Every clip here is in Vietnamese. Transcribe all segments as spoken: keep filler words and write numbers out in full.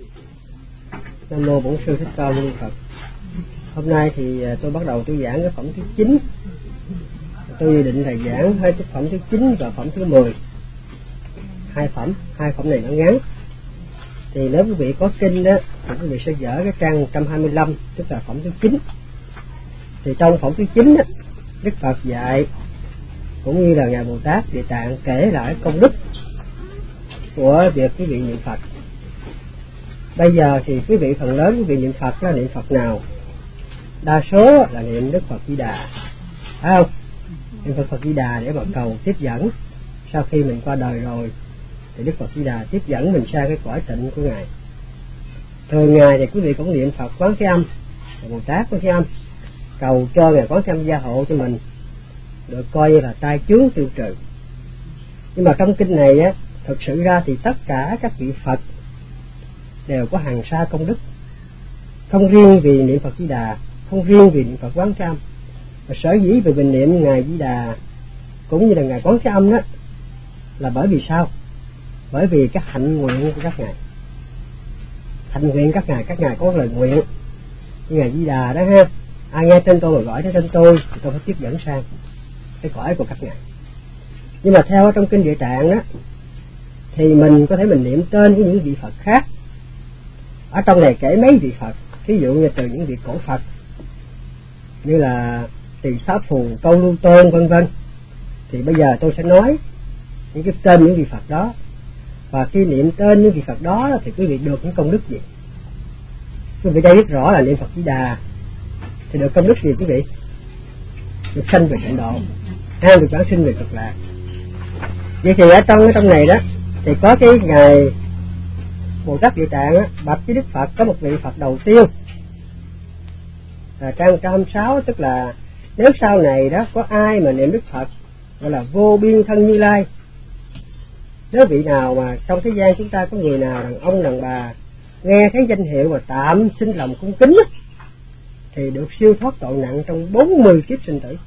Nam mô Bổn Sư Thích Ca Mâu Ni Phật. Hôm nay thì tôi bắt đầu tôi giảng cái phẩm thứ chín. Tôi định là giảng hai cái phẩm thứ chín và phẩm thứ mười. Hai phẩm, hai phẩm này nó ngắn. Thì nếu quý vị có kinh đó thì quý vị sẽ dở cái trang một trăm hai mươi lăm, tức là phẩm thứ chín. Thì trong phẩm thứ chín đó, Đức Phật dạy cũng như là Ngài Bồ Tát Địa Tạng kể lại công đức của việc quý vị niệm Phật. Bây giờ thì quý vị phần lớn quý vị niệm Phật là niệm Phật nào? Đa số là niệm Đức Phật Di Đà, phải không? Niệm Phật Phật Di Đà để mà cầu tiếp dẫn. Sau khi mình qua đời rồi thì Đức Phật Di Đà tiếp dẫn mình sang cái cõi tịnh của Ngài. Thường ngày thì quý vị cũng niệm Phật Quán Thế Âm, Bồ Tát Quán Thế Âm, cầu cho Ngài Quán Thế Âm gia hộ cho mình được coi như là tai chướng tiêu trừ. Nhưng mà trong kinh này á, thực sự ra thì tất cả các vị Phật đều có hàng sa công đức, không riêng vì niệm Phật Di Đà, không riêng vì niệm Phật Quán Thế Âm. Và sở dĩ vì mình niệm Ngài Di Đà cũng như là Ngài Quán Thế Âm đó là bởi vì sao? Bởi vì cái hạnh nguyện của các ngài. Hạnh nguyện các ngài, các ngài có lời nguyện. Như Ngài Di Đà đó ha, ai nghe tên tôi mà gọi đến tên tôi thì tôi phải tiếp dẫn sang cái cõi của các ngài. Nhưng mà theo ở trong kinh Địa Tạng đó thì mình có thể mình niệm tên của những vị Phật khác. Ở trong này kể mấy vị Phật, ví dụ như từ những vị cổ Phật như là Tỳ Xá Phù, Câu Lưu Tôn vân vân. Thì bây giờ tôi sẽ nói những cái tên những vị Phật đó, và khi niệm tên những vị Phật đó thì quý vị được những công đức gì? Quý vị đây biết rõ là niệm Phật Di Đà thì được công đức gì quý vị? Được sanh về tịnh độ, hay được vãng sinh về cực lạc. Vậy thì ở trong ở trong này đó thì có cái Ngài Bồ Tát Địa Tạng á, bạch với Đức Phật có một vị Phật đầu tiên là trang một trăm hai mươi sáu, tức là nếu sau này đó có ai mà niệm Đức Phật gọi là vô biên thân Như Lai, nếu vị nào mà trong thế gian chúng ta có người nào đàn ông đàn bà nghe thấy danh hiệu và tạm sinh lòng cung kính đó, thì được siêu thoát tội nặng trong bốn mươi kiếp sinh tử.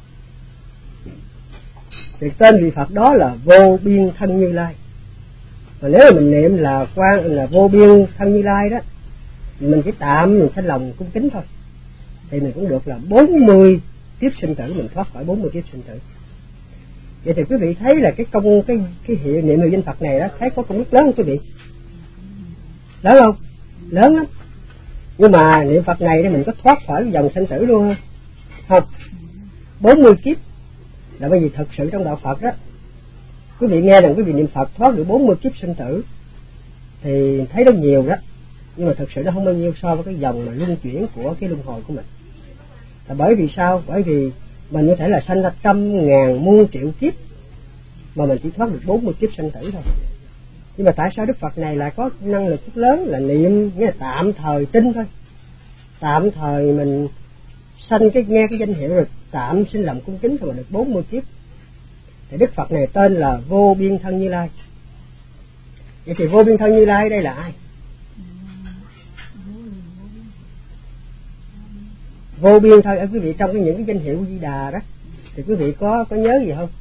Thì tên vị Phật đó là vô biên thân Như Lai. Và nếu mà mình niệm là quan là vô biên thân Như Lai đó, mình chỉ tạm mình sinh lòng cung kính thôi, thì mình cũng được là bốn mươi kiếp sinh tử, mình thoát khỏi bốn mươi kiếp sinh tử. Vậy thì quý vị thấy là cái công cái cái hiệu niệm hiệu danh Phật này đó, thấy có công đức lớn không quý vị? Lớn không? Lớn lắm. Nhưng mà niệm Phật này thì mình có thoát khỏi cái dòng sinh tử luôn không? Không. bốn mươi kiếp là bởi vì thực sự trong đạo Phật đó, quý vị nghe rằng quý vị niệm Phật thoát được bốn mươi kiếp sinh tử thì thấy nó nhiều đó, nhưng mà thực sự nó không bao nhiêu so với cái dòng mà luân chuyển của cái luân hồi của mình. Là bởi vì sao? Bởi vì mình có thể là sanh ra trăm ngàn muôn triệu kiếp mà mình chỉ thoát được bốn mươi kiếp sinh tử thôi. Nhưng mà tại sao Đức Phật này lại có năng lực rất lớn là niệm nghĩa là tạm thời tin thôi, tạm thời mình sanh cái nghe cái danh hiệu rồi tạm sinh lòng cung kính thôi mà được bốn mươi kiếp? Thì Đức Phật này tên là vô biên thân Như Lai. Vậy thì vô biên thân Như Lai đây là ai? Vô biên thân ở quý vị trong cái những cái danh hiệu của Di Đà đó thì quý vị có có nhớ gì không?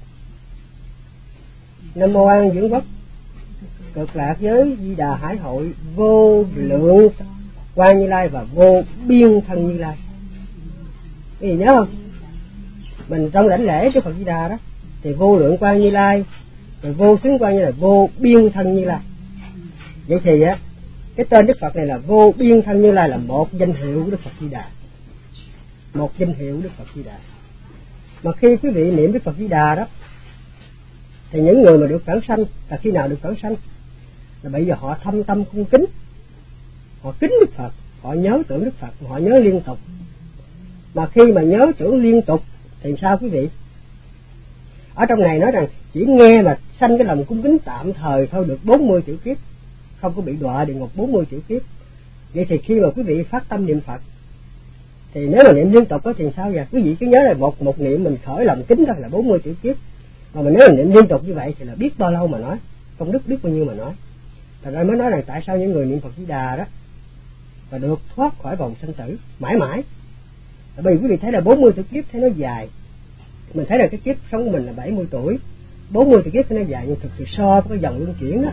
Nam mô An Dưỡng Quốc, Cực Lạc Giới, Di Đà Hải Hội, vô lượng Quan Như Lai và vô biên thân Như Lai. Cái gì nhớ không? Mình trong đảnh lễ Đức Phật Di Đà đó thì vô lượng Quan Như Lai, rồi vô xứng Quan Như Lai, vô biên thân Như Lai. Vậy thì á, cái tên Đức Phật này là vô biên thân Như Lai là một danh hiệu của Đức Phật Di Đà, một danh hiệu Đức Phật Di Đà. Mà khi quý vị niệm Đức Phật Di Đà đó thì những người mà được vãng sanh là khi nào được vãng sanh? Là bây giờ họ thâm tâm cung kính, họ kính Đức Phật, họ nhớ tưởng Đức Phật, họ nhớ liên tục. Mà khi mà nhớ tưởng liên tục thì sao quý vị? Ở trong này nói rằng chỉ nghe mà sanh cái lòng cung kính tạm thời thôi được bốn mươi triệu kiếp, không có bị đọa địa ngục bốn mươi triệu kiếp. Vậy thì khi mà quý vị phát tâm niệm Phật thì nếu mà niệm liên tục đó thì sao vậy? Quý vị cứ nhớ là một một niệm mình khởi lòng kính thôi là bốn mươi triệu kiếp. Mà mình nếu mình niệm liên tục như vậy thì là biết bao lâu mà nói, công đức biết bao nhiêu mà nói. Thật ra mới nói rằng tại sao những người niệm Phật Di Đà đó và được thoát khỏi vòng sinh tử mãi mãi. Bởi vì quý vị thấy là bốn mươi triệu kiếp thấy nó dài. Mình thấy là cái kiếp sống của mình là bảy mươi tuổi, bốn mươi triệu kiếp thấy nó dài, nhưng thực sự so với cái dòng luân chuyển đó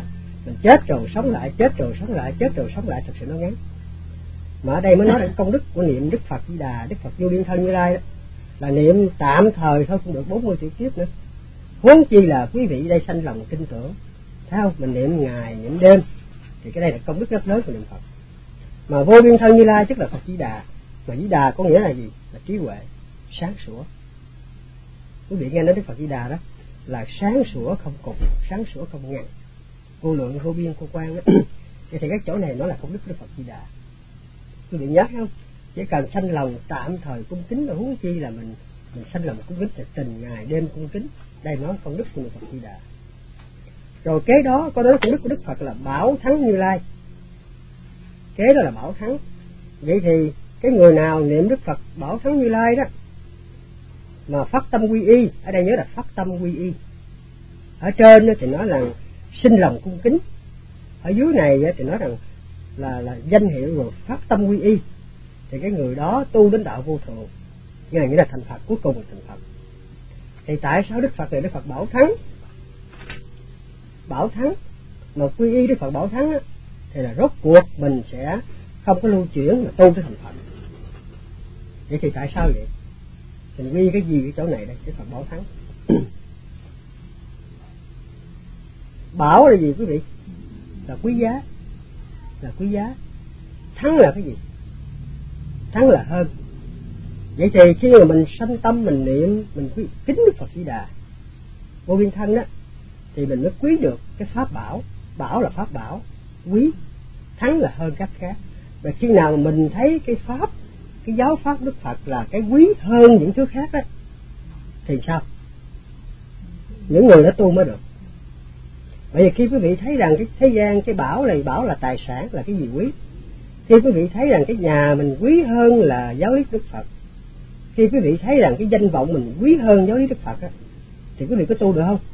Mình chết rồi sống lại, chết rồi sống lại, chết rồi sống lại, thật sự nó ngắn. Mà ở đây mới nói đến công đức của niệm Đức Phật Di Đà, Đức Phật Vô Biên Thân Như Lai đó, là niệm tạm thời thôi cũng được bốn mươi triệu kiếp nữa. Huống chi là quý vị đây sanh lòng tin tưởng, thấy không? Mình niệm ngày niệm đêm thì cái đây là công đức rất lớn của niệm Phật. Mà Vô Biên Thân Như Lai tức là Phật Di Đà, mà Di Đà có nghĩa là gì? Là trí huệ, sáng sủa. Quý vị nghe nói Đức Phật Di Đà đó là sáng sủa không cùng, sáng sủa không ngăn, vô lượng vô biên cô quan đó. Thì cái chỗ này nó là công đức Đức Phật Di Đà. Quý vị nhớ không? Chỉ cần sanh lòng tạm thời cung kính, và huống chi là mình mình sanh lòng cung kính là tình ngày đêm cung kính. Đây nói công đức của Phật Di Đà. Rồi kế đó có nói công đức của Đức Phật là Bảo Thắng Như Lai. Kế đó là Bảo Thắng. Vậy thì cái người nào niệm Đức Phật Bảo Thắng Như Lai đó mà phát tâm quy y, ở đây nhớ là phát tâm quy y. Ở trên thì nói là sinh lòng cung kính, ở dưới này thì nói rằng là là danh hiệu rồi phát tâm quy y, thì cái người đó tu đến đạo vô thượng, nghĩa là thành Phật, cuối cùng là thành Phật. Thì tại sao Đức Phật này Đức Phật Bảo Thắng? Bảo Thắng mà quy y Đức Phật Bảo Thắng á, thì là rốt cuộc mình sẽ không có lưu chuyển mà tu tới thành Phật. Vậy thì tại sao vậy? Mình quy cái gì ở chỗ này đây? Đức Phật Bảo Thắng. Bảo là gì quý vị? Là quý giá, là quý giá. Thắng là cái gì? Thắng là hơn. Vậy thì khi mà mình sanh tâm mình niệm, mình quý kính Đức Phật Di Đà Vô Biên Thân đó, thì mình mới quý được cái pháp bảo. Bảo là pháp bảo, quý. Thắng là hơn các khác. Và khi nào mà mình thấy cái pháp, cái giáo pháp Đức Phật là cái quý hơn những thứ khác đó, thì sao? Những người đó tu mới được. Bởi vì khi quý vị thấy rằng cái thế gian, cái bảo này, bảo là tài sản, là cái gì quý. Khi quý vị thấy rằng cái nhà mình quý hơn là giáo lý Đức Phật, khi quý vị thấy rằng cái danh vọng mình quý hơn giáo lý Đức Phật á, thì quý vị có tu được không?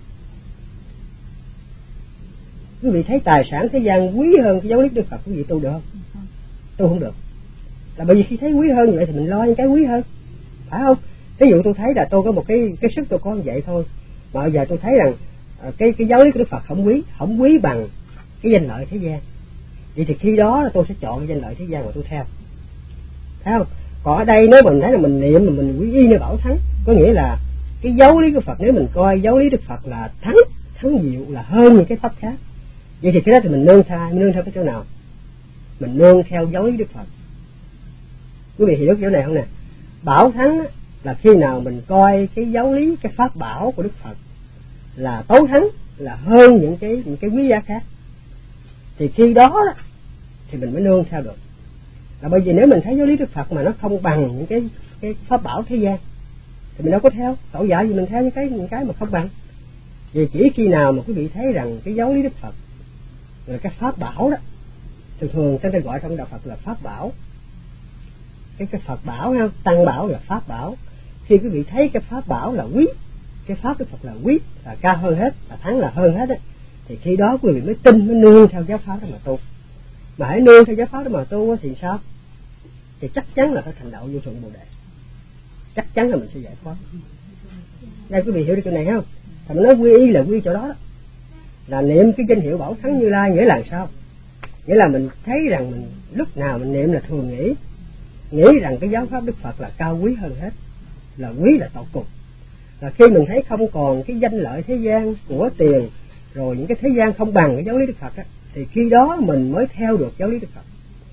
Quý vị thấy tài sản thế gian quý hơn cái giáo lý Đức Phật, quý vị tu được không? Tu không được. Là bởi vì khi thấy quý hơn như vậy thì mình lo những cái quý hơn, phải không? Ví dụ tôi thấy là tôi có một cái cái sức tôi có như vậy thôi, mà bây giờ tôi thấy rằng cái cái giáo lý của Đức Phật không quý, không quý bằng cái danh lợi thế gian. Vậy thì khi đó là tôi sẽ chọn cái danh lợi thế gian mà tôi theo, thấy không? Còn ở đây nếu mình thấy là mình niệm mà mình quý y nơi Bảo Thắng, có nghĩa là cái giáo lý của Phật, nếu mình coi giáo lý Đức Phật là thắng, thắng diệu, là hơn những cái pháp khác, vậy thì cái đó thì mình nương theo, nương theo cái chỗ nào? Mình nương theo giáo lý Đức Phật. Quý vị hiểu chỗ này không nè? Bảo Thắng là khi nào mình coi cái giáo lý, cái pháp bảo của Đức Phật là tối thắng, là hơn những cái những cái quý giá khác, thì khi đó thì mình mới nương theo được. Là bởi vì nếu mình thấy giáo lý Đức Phật mà nó không bằng những cái cái pháp bảo thế gian thì mình đâu có theo. Tội dạ gì mình theo những cái những cái mà không bằng. Vì chỉ khi nào mà quý vị thấy rằng cái giáo lý Đức Phật là cái pháp bảo đó, thường thường ta gọi trong đạo Phật là pháp bảo, cái cái Phật bảo ha, tăng bảo là pháp bảo. Khi quý vị thấy cái pháp bảo là quý, cái pháp Đức Phật là quý, là cao hơn hết, là thắng, là hơn hết ấy, thì khi đó quý vị mới tin, mới nương theo giáo pháp đó mà tu. Mà hãy nương theo giáo pháp đó mà tu thì sao? Thì chắc chắn là phải thành đạo vô thượng Bồ Đề, chắc chắn là mình sẽ giải thoát. Đây quý vị hiểu được cái này không? Thì mình nói quy y là quy chỗ đó, đó là niệm cái danh hiệu Bảo Thắng Như Lai, nghĩa là sao? Nghĩa là mình thấy rằng mình lúc nào mình niệm là thường nghĩ nghĩ rằng cái giáo pháp Đức Phật là cao quý hơn hết, là quý là tột cùng. Là khi mình thấy không còn cái danh lợi thế gian của tiền, rồi những cái thế gian không bằng cái giáo lý Đức Phật á, thì khi đó mình mới theo được giáo lý Đức Phật.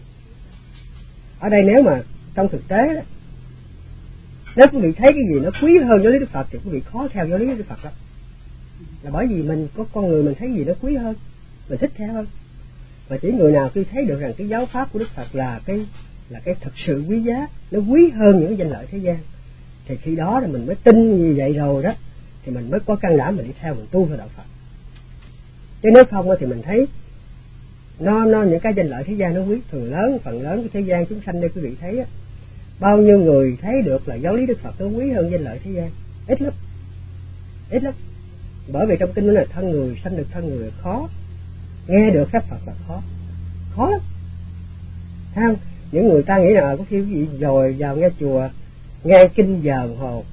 Ở đây nếu mà trong thực tế đó, nếu quý vị thấy cái gì nó quý hơn giáo lý Đức Phật thì quý vị khó theo giáo lý Đức Phật đó. Là bởi vì mình có con người mình thấy gì nó quý hơn, mình thích theo hơn. Và chỉ người nào khi thấy được rằng cái giáo pháp của Đức Phật là cái là cái thực sự quý giá, nó quý hơn những cái danh lợi thế gian, thì khi đó là mình mới tin như vậy rồi đó, thì mình mới có can đảm mình đi theo, mình tu theo đạo Phật. Chứ nếu không thì mình thấy nó nó những cái danh lợi thế gian nó quý, thường lớn phần lớn cái thế gian chúng sanh đây quý vị thấy á, bao nhiêu người thấy được là giáo lý Đức Phật nó quý hơn danh lợi thế gian? Ít lắm, ít lắm. Bởi vì trong kinh nó là thân người, sanh được thân người là khó, nghe được pháp Phật là khó, khó lắm. Thấy không? Những người ta nghĩ là có khi cái gì rồi vào nghe chùa nghe kinh giờ đồng hồ,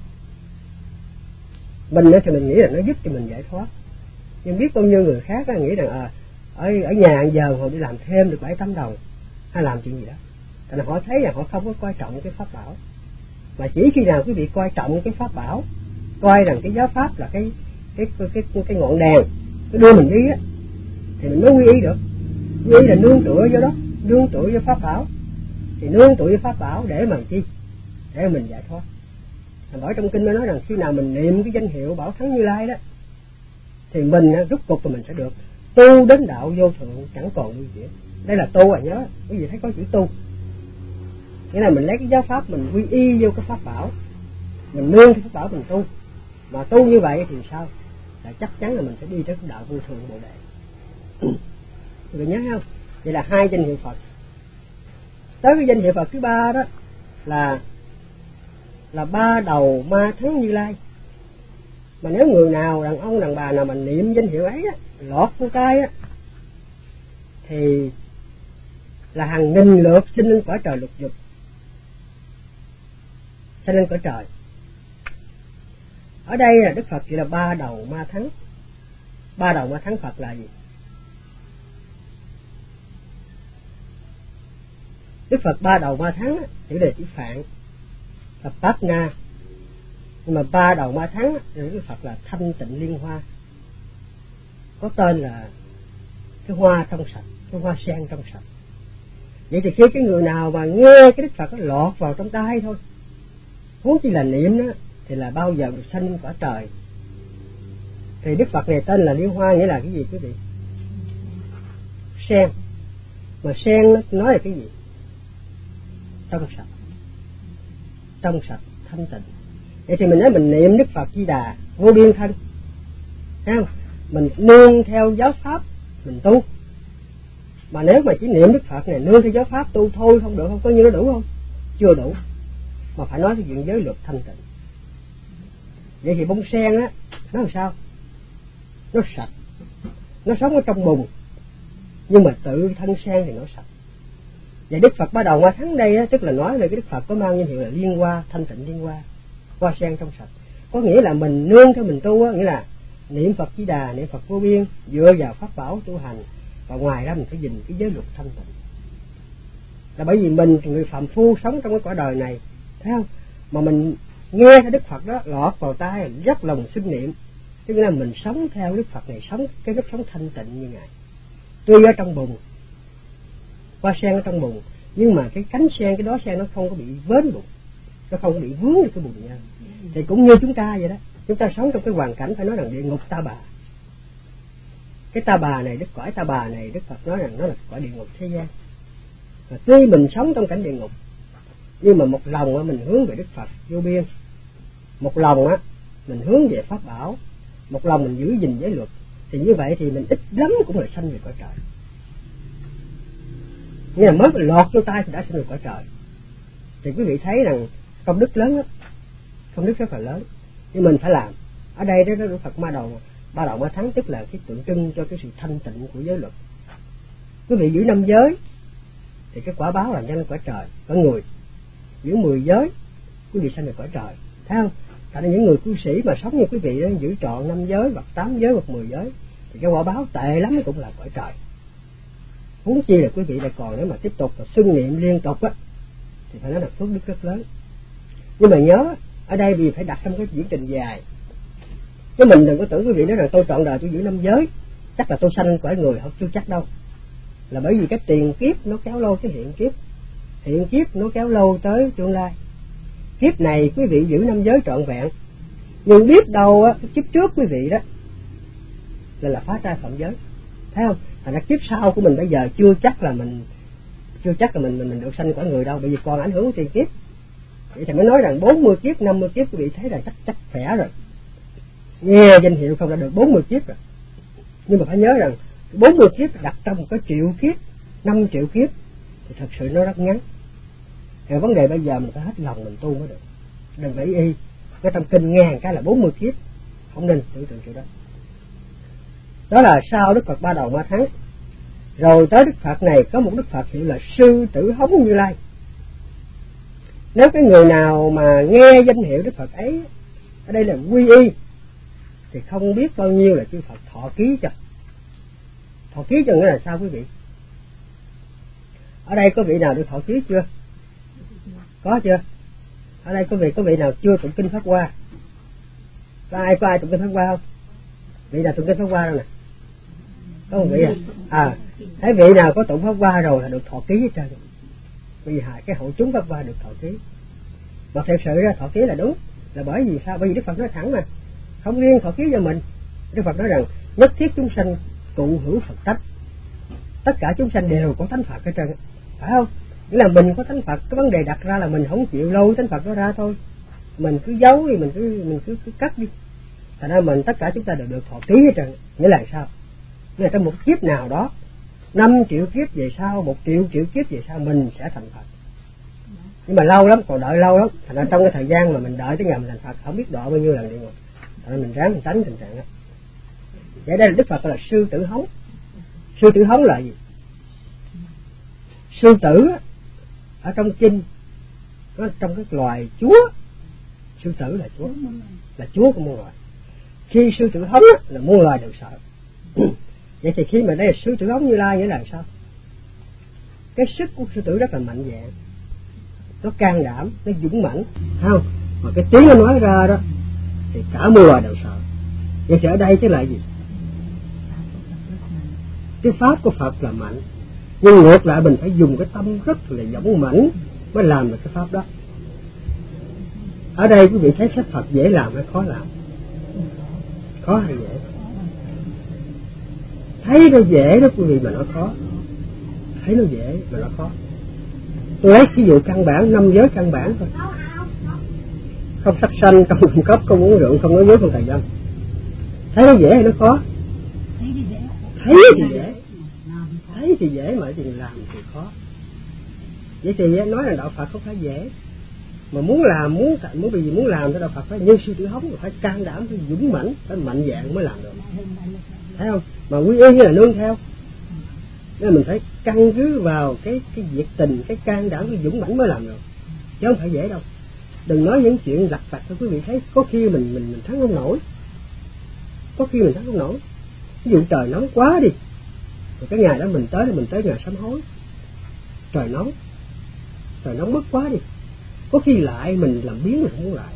mình thì mình nghĩ là nó giúp cho mình giải thoát, nhưng biết bao nhiêu người khác nghĩ rằng à, ở ở nhà giờ họ đi làm thêm được bảy tám đồng hay làm chuyện gì đó, tại là họ thấy là họ không có coi trọng cái pháp bảo, mà chỉ khi nào quý vị coi trọng cái pháp bảo, coi rằng cái giáo pháp là cái cái cái cái, cái ngọn đèn cái đưa mình đi á, thì mình mới quy y được. Quy y là nương tựa vô đó, nương tựa vô pháp bảo, thì nương tựa vô pháp bảo để mà chi, để mà mình giải thoát. Ở trong kinh mới nói rằng khi nào mình niệm cái danh hiệu Bảo Thắng Như Lai đó, thì mình rút cục rồi mình sẽ được tu đến đạo vô thượng, chẳng còn nguy hiểm. Đây là tu à, nhớ quý vị thấy có chữ tu, nghĩa là mình lấy cái giáo pháp mình quy y vô cái pháp bảo, mình nương cái pháp bảo mình tu, mà tu như vậy thì sao, là chắc chắn là mình sẽ đi tới cái đạo vô thượng Bồ Đề. Quý vị nhớ không? Vậy là hai danh hiệu Phật. Tới cái danh hiệu Phật thứ ba đó là là ba đầu ma thắng Như Lai. Mà nếu người nào, đàn ông đàn bà nào mà niệm danh hiệu ấy á, lọt vô tai á, thì là hàng nghìn lượt sinh lên cõi trời lục dục, sinh lên cõi trời. Ở đây là Đức Phật chỉ là ba đầu ma thắng. Ba đầu ma thắng Phật là gì? Đức Phật ba đầu ma thắng á, chữ đề chữ Phạn là Bát Na, nhưng mà ba đầu ma thắng thì Đức Phật là Thanh Tịnh Liên Hoa, có tên là cái hoa trong sạch, cái hoa sen trong sạch. Vậy thì khi cái người nào mà nghe cái Đức Phật nó lọt vào trong tai thôi, huống chi là niệm đó, thì là bao giờ được sanh cõi trời. Thì Đức Phật này tên là Liên Hoa, nghĩa là cái gì quý vị? Sen. Mà sen nó nói là cái gì? Trong sạch, trong sạch, thanh tịnh. Vậy thì mình nói mình niệm Đức Phật Di Đà vô biên thân, thấy không? Mình nương theo giáo pháp mình tu. Mà nếu mà chỉ niệm Đức Phật này nương theo giáo pháp tu thôi không được không? Có như nó đủ không? Chưa đủ, mà phải nói cái chuyện giới luật thanh tịnh. Vậy thì bông sen á, nó làm sao? Nó sạch, nó sống ở trong bùn, nhưng mà tự thân sen thì nó sạch. Vậy Đức Phật ba đầu ma thắng đây á, tức là nói về cái Đức Phật có mang danh hiệu là Liên Hoa, Thanh Tịnh Liên Hoa, hoa sen trong sạch. Có nghĩa là mình nương theo mình tu á, nghĩa là niệm Phật Di Đà, niệm Phật vô biên, dựa vào pháp bảo tu hành, và ngoài ra mình phải gìn cái giới luật thanh tịnh. Là bởi vì mình người phàm phu sống trong cái cõi đời này, thấy không? Mà mình nghe cái Đức Phật đó lọt vào tai, rất lòng sinh niệm, tức là mình sống theo Đức Phật này, sống cái nếp sống thanh tịnh như Ngài. Tuy ở trong bùn, hoa sen ở trong bùn, nhưng mà cái cánh sen, cái đó sen nó không có bị vến bùn, nó không có bị vướng được cái bùn nha. Thì cũng như chúng ta vậy đó, chúng ta sống trong cái hoàn cảnh phải nói rằng địa ngục ta bà. Cái ta bà này, đức cõi ta bà này, Đức Phật nói rằng nó là cõi địa ngục thế gian. Và tuy mình sống trong cảnh địa ngục, nhưng mà một lòng á, mình hướng về Đức Phật vô biên, một lòng á mình hướng về pháp bảo, một lòng mình giữ gìn giới luật, thì như vậy thì mình ít lắm cũng là sanh về cõi trời. Nghĩa là mới lọt vô tay thì đã sanh về cõi trời. Thì quý vị thấy rằng công đức lớn lắm, công đức rất là lớn, nhưng mình phải làm. Ở đây đó Đức Phật ma đầu ba đầu ma thắng, tức là cái tượng trưng cho cái sự thanh tịnh của giới luật. Quý vị giữ năm giới thì cái quả báo là nhân lên cõi trời, cõi người. Giữ mười giới quý vị sanh về cõi trời, thấy không? Tại những người cư sĩ mà sống như quý vị đó, giữ trọn năm giới hoặc tám giới hoặc mười giới, thì cái quả báo tệ lắm cũng là cõi trời. Huống chi là quý vị lại còn nếu mà tiếp tục và xưng niệm liên tục á, thì phải nói là phước đức rất lớn. Nhưng mà nhớ ở đây vì phải đặt trong cái diễn trình dài, chứ mình đừng có tưởng quý vị nói rằng tôi trọn đời tôi giữ năm giới, chắc là tôi sanh cõi người, không chưa chắc đâu. Là bởi vì cái tiền kiếp nó kéo lâu cái hiện kiếp, hiện kiếp nó kéo lâu tới tương lai. Kiếp này quý vị giữ năm giới trọn vẹn, nhưng biết đâu á kiếp trước quý vị đó là là phá trai phạm giới, thấy không? Thành ra kiếp sau của mình bây giờ chưa chắc là mình chưa chắc là mình mình, mình được sanh cõi người đâu, bởi vì còn ảnh hưởng của tiền kiếp. Vậy thì mới nói rằng bốn mươi kiếp, năm mươi kiếp quý vị thấy là chắc chắc khỏe rồi. Nghe danh hiệu không đã được bốn mươi kiếp rồi. Nhưng mà phải nhớ rằng bốn mươi kiếp đặt trong một cái triệu kiếp, năm triệu kiếp thì thật sự nó rất ngắn. Thì vấn đề bây giờ mình phải hết lòng mình tu mới được. Đừng phải y cái trong kinh nghe cái là bốn mươi kiếp, không nên tưởng tượng chuyện đó. Đó là sau Đức Phật ba đầu ma thắng. Rồi tới Đức Phật này có một Đức Phật hiệu là Sư Tử Hống Như Lai. Nếu cái người nào mà nghe danh hiệu Đức Phật ấy, ở đây là quy y, thì không biết bao nhiêu là chư Phật thọ ký cho. Thọ ký cho nghĩa là sao quý vị? Ở đây có vị nào được thọ ký chưa? Có chưa? Ở đây có vị có vị nào chưa tụng kinh Pháp Hoa? Có ai có ai tụng kinh Pháp Hoa không? Vị nào tụng kinh Pháp Hoa đâu nè? Có một vị à? À, thấy vị nào có tụng Pháp Hoa rồi là được thọ ký hết trơn. Vì hại cái hội chúng Pháp Hoa được thọ ký. Mà thật sự ra thọ ký là đúng. Là bởi vì sao? Bởi vì Đức Phật nói thẳng mà, không riêng thọ ký cho mình. Đức Phật nói rằng nhất thiết chúng sanh cụ hữu Phật tánh. Tất cả chúng sanh đều có tánh Phật hết trơn, phải không? Nghĩa là mình có tánh Phật, cái vấn đề đặt ra là mình không chịu lôi tánh Phật đó ra thôi. Mình cứ giấu đi, mình cứ mình cứ, cứ cắt đi. Thành ra mình tất cả chúng ta đều được thọ ký hết trơn. Nghĩa là sao? Nghĩa là trong một kiếp nào đó, năm triệu kiếp về sau, một triệu triệu kiếp về sau mình sẽ thành Phật. Nhưng mà lâu lắm, còn đợi lâu lắm. Thành ra trong cái thời gian mà mình đợi tới ngày mình thành Phật không biết độ bao nhiêu lần đi mà. Thành ra mình ráng mình tránh tình trạng đó. Vậy đây là Đức Phật là sư tử hống. Sư tử hống là gì? Sư tử ở trong kinh, nó trong cái loài chúa. Sư tử là chúa, là chúa của muôn loài. Khi sư tử hống là muôn loài đều sợ. Vậy thì khi mà đây là sư tử hống Như Lai nghĩa là sao? Cái sức của sư tử rất là mạnh dạn, nó can đảm, nó dũng mãnh, không? Mà cái tiếng nó nói ra đó thì cả muôn loài đều sợ. Vậy thì ở đây cái là gì? Cái pháp của Phật là mạnh, nhưng ngược lại mình phải dùng cái tâm rất là dũng mãnh mới làm được cái pháp đó. Ở đây quý vị thấy phép Phật dễ làm hay khó làm? Khó hay dễ? Thấy nó dễ đó quý vị mà nó khó. Thấy nó dễ mà nó khó. Tôi lấy ví dụ căn bản, năm giới căn bản thôi. Không sát sanh, không cung cấp, không uống rượu, không nói dối, không tà dâm. Thấy nó dễ hay nó khó? Thấy thì dễ. Thấy thì dễ mà thì làm thì khó. Vậy thì nói là đạo Phật không phải dễ. Mà muốn làm, muốn muốn vì muốn làm cho đạo Phật phải như sư tử hống, phải can đảm, phải dũng mãnh, phải mạnh dạn mới làm được. Thấy không? Mà quy y là nương theo. Nên mình phải căn cứ vào cái cái nhiệt tình, cái can đảm, cái dũng mãnh mới làm được. Chứ không phải dễ đâu. Đừng nói những chuyện lặt vặt thôi quý vị thấy, có khi mình mình mình thắng không nổi. Có khi mình thắng không nổi. Ví dụ trời nóng quá đi. Rồi cái ngày đó mình tới thì mình tới ngày sám hối. Trời nóng. Trời nóng bức quá đi. Có khi lại mình làm biếng mình không muốn lại.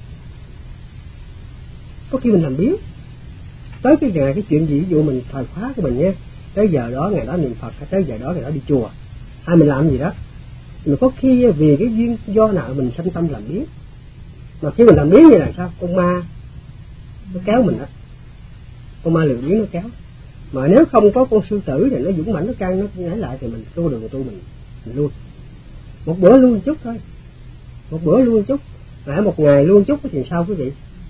Có khi mình làm biếng. Tới cái ngày cái chuyện gì, ví dụ mình thời khóa của mình nha, tới giờ đó ngày đó niệm Phật, hay tới giờ đó ngày đó đi chùa, hay mình làm gì đó, mà có khi vì cái duyên do nào mình sanh tâm làm biếng. Mà khi mình làm biếng như là sao? Con ma nó kéo mình đó. Con ma lười biếng nó kéo. Mà nếu không có con sư tử thì nó dũng mãnh, nó căng, nó nhảy lại thì mình tu được, tu mình mình luôn. Một bữa luôn chút thôi. Một bữa luôn chút. Mà một ngày luôn chút thì sao quý vị?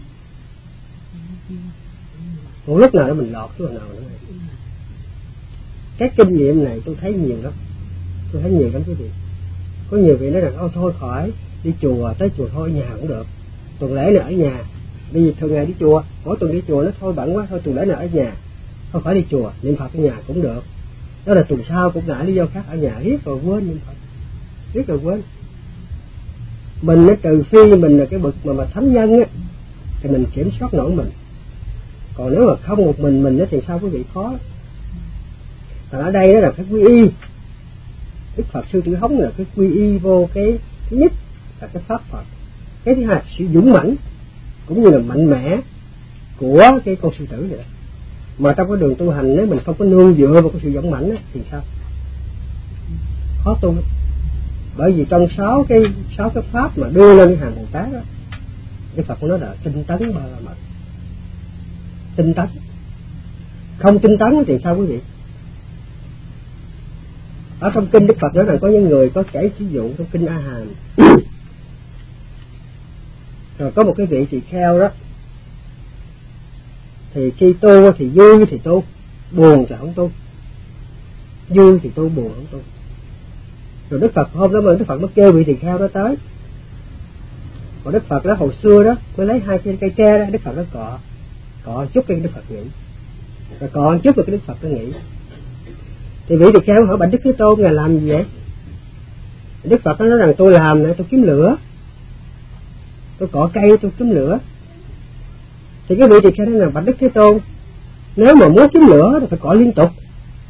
Một lúc nào đó mình lọt lúc nào nữa. Cái kinh nghiệm này tôi thấy nhiều lắm. Tôi thấy nhiều lắm quý vị. Có nhiều vị nói rằng ô thôi khỏi đi chùa, tới chùa thôi, ở nhà cũng được. Tuần lễ này ở nhà. Bây giờ thường ngày đi chùa, mỗi tuần đi chùa nó thôi bận quá, thôi tuần lễ này ở nhà. Không phải đi chùa, niệm Phật ở nhà cũng được. Đó là tuần sau cũng lại lý do khác, ở nhà riết rồi quên niệm Phật. Riết rồi quên. Mình nó trừ phi mình là cái bậc mà mà thánh nhân á, thì mình kiểm soát nổi mình. Còn nếu mà không một mình mình á thì sao quý vị? Khó. Còn ở đây đó là cái quy y. Đức Phật sư tử hống là cái quy y vô cái thứ nhất là cái pháp Phật. Cái thứ hai sự dũng mãnh cũng như là mạnh mẽ của cái con sư tử vậy đó. Mà trong cái đường tu hành nếu mình không có nương dựa vào cái sự dũng mãnh á thì sao? Khó tu. Bởi vì trong sáu cái sáu cái pháp mà đưa lên cái hàng Bồ Tát đó, Đức Phật nói là tinh tấn ba la mật. Tinh tấn. Không tinh tấn thì sao quý vị? Ở trong kinh Đức Phật nói rằng có những người có kể ví dụ trong kinh A Hàm. Rồi có một cái vị tỳ kheo đó, thì khi tu thì vui thì tu, buồn thì không tu. Vui thì tu, buồn không tu. Rồi Đức Phật hôm đó mà Đức Phật mới kêu vị tỳ kheo đó tới. Còn Đức Phật đó hồi xưa đó mới lấy hai cây cây tre đó, Đức Phật nó cọ cọ chút cái Đức Phật nghỉ, rồi cọ chút rồi cái Đức Phật nó nghỉ. Thì vị tỳ kheo hỏi bạch Đức Thế Tôn là làm gì vậy? Đức Phật nó nói rằng tôi làm này, tôi kiếm lửa, tôi cọ cây tôi kiếm lửa. Thì cái vị tỳ kheo nói là bạch Đức Thế Tôn, nếu mà muốn kiếm lửa thì phải cọ liên tục,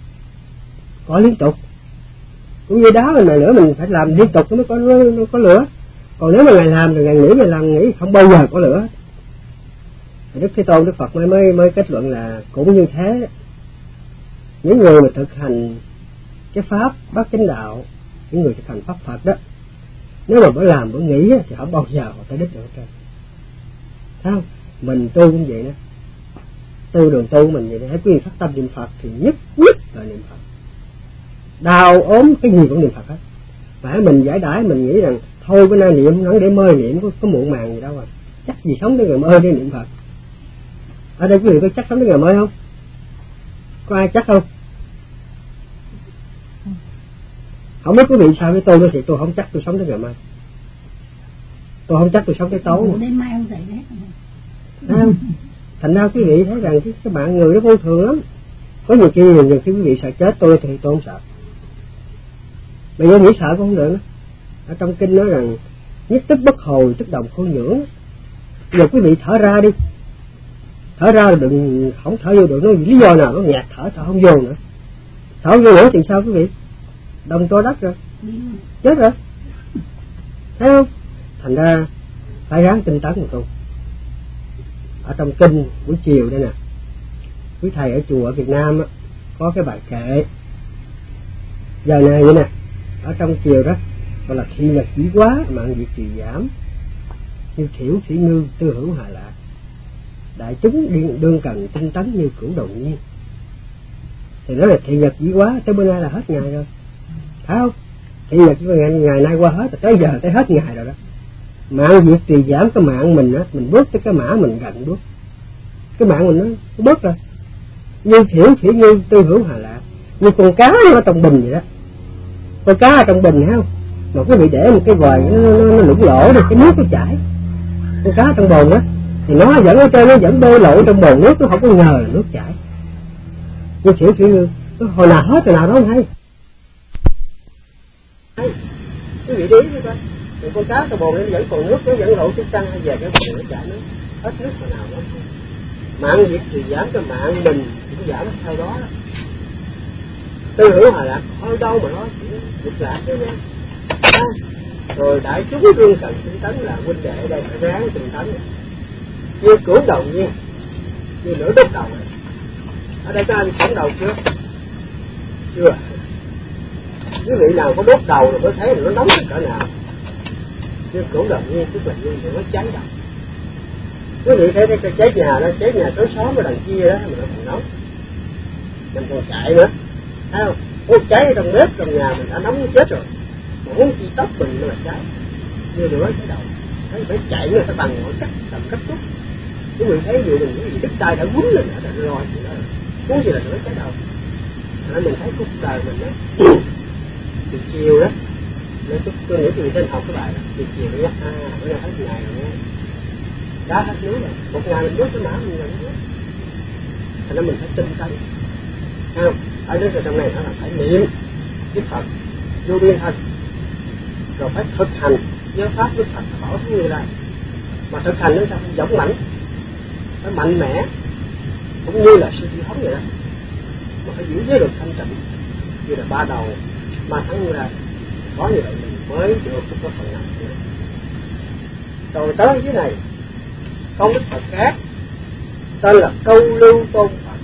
có liên tục. Cũng như đá mà lửa mình phải làm liên tục nó mới có nó, nó có lửa. Còn nếu mà ngày làm rồi ngày nghỉ, ngày làm nghỉ không bao giờ có lửa. Đức Thế Tôn, Đức Phật mới mới mới kết luận là cũng như thế. Những người mà thực hành cái pháp bát chánh đạo, những người thực hành pháp Phật đó, nếu mà bữa làm bữa nghỉ thì không bao giờ họ tới đích được hết trơn. Thấy không? Mình tu cũng vậy đó. Tu đường tu mình vậy đó. Hãy quý vị phát tâm niệm Phật thì nhất nhất là niệm Phật. Đau ốm cái gì cũng niệm Phật hết. Phải mình giải đãi mình nghĩ rằng thôi bữa nay niệm nắng để mơ niệm có, có muộn màng gì đâu à. Chắc gì sống đến ngày mơ để niệm Phật. Ở đây quý vị có chắc sống đến ngày mơ không? Có ai chắc không? Không biết quý vị sao với tôi nữa thì tôi không chắc tôi sống đến ngày mai. Tôi không chắc tôi sống tới tối. Đêm mai không dậy đấy. Không? Thành ra quý vị thấy rằng các bạn người nó vô thường lắm. Có nhiều khi nhiều khi quý vị sợ chết tôi thì tôi không sợ. Bây giờ nghĩ sợ cũng không được nữa. Ở trong kinh nói rằng nhất tức bất hồi tức đồng khôn nhưỡng. Bây giờ quý vị thở ra đi. Thở ra là đừng không thở vô được, nó lý do nào nó nhạt thở thở không vô nữa. Thở vô nữa thì sao quý vị? Đồng trôi đất rồi, chết rồi. Thấy không? Thành ra phải ráng tinh tấn một tu. Ở trong kinh buổi chiều đây nè, quý thầy ở chùa ở Việt Nam á, có cái bài kệ giờ này vậy nè, ở trong chiều đó gọi là thị nhật dĩ quá mạng diệt trì giảm, như thiểu thủy ngư tư hữu hà lạc, đại chúng đương, đương cần tinh tấn như cửu đầu nhiên. Thì đó là thị nhật dĩ quá, tới bữa nay là hết ngày rồi, phải không? Thị nhật ngày, ngày nay qua hết, tới giờ tới hết ngày rồi đó. Mạng diệt trì giảm, cái mạng mình á, mình bước tới cái mã mình gần bước, cái mạng mình nó, nó bớt rồi. Như thiểu thủy ngư tư hữu hà lạc, như con cá nó ở trong bình vậy đó. Con cá ở trong bình thấy không? Mà quý vị để một cái vòi nó, nó, nó lủng lỗ thì cái nước nó chảy. Con cá trong bồn á thì nó vẫn ở trên, nó vẫn bơi lội trong bồn nước, nó không có ngờ là nước chảy. Như thiểu thủy ngư, nó hồi nào hết rồi nào đó không hay. Hay, quý vị đi coi. Thì con cá trong bồn nó vẫn còn nước, nó vẫn lộ chút trăng hay về cái bồn nó chảy, nó hết nước hồi nào đó. Mạng diệt thì giảm, cái mạng mình cũng giảm theo đó. Tư hữu hà lạc ở đâu mà nó chỉ được lạc chứ nha. Rồi đại chúng đương cần tinh tấn là huynh đệ đây phải ráng tinh tấn. Như cửu đầu nhiên, như lửa đốt đầu này. Ở đây có anh phỏng đầu chưa? Chưa. Quý vị nào có đốt đầu rồi có thấy là nó nóng tới cỡ nào? Như cửu đầu nhiên tức là như lửa cháy đầu. Quý vị thấy cái cháy nhà đó, cháy nhà số xóm ở đằng kia đó mà nó còn nóng, mình còn chạy nữa, thấy không? Có cháy ở trong bếp trong nhà mình đã nóng nó chết rồi, mà muốn chi tóc mình nó là cháy, như lửa cháy đầu, thấy phải chạy nữa phải bằng mọi cách tầm cách chút. Quý vị thấy gì đừng cái gì đất đai đã quấn lên đã rồi thì nó muốn gì là lửa cháy đầu. Nên mình thấy cuộc đời mình đó, từ chiều đó, nên tôi, tôi nghĩ quý vị nên học cái bài đó, từ chiều đó, à bữa nay hết ngày rồi nha. Đá hết nước rồi, một ngày mình bước cái mã mình là nước. Thành ra mình phải tinh tấn. Thấy không? Ở đây rồi trong này nó là phải niệm Đức Phật vô biên thân, rồi phải thực hành giáo pháp Đức Phật bảoทั้ng người này. Mà thực hành nó sao phải dũng mãnh, phải mạnh mẽ, cũng như là sư tử hống vậy đó. Mà phải giữ giới luật thanh tịnh, như là ba đầu mà thắng người này. Có như vậy mình mới được có phần nào nữa. Rồi tới dưới này có Đức Phật khác tên là Câu Lưu Tôn Phật.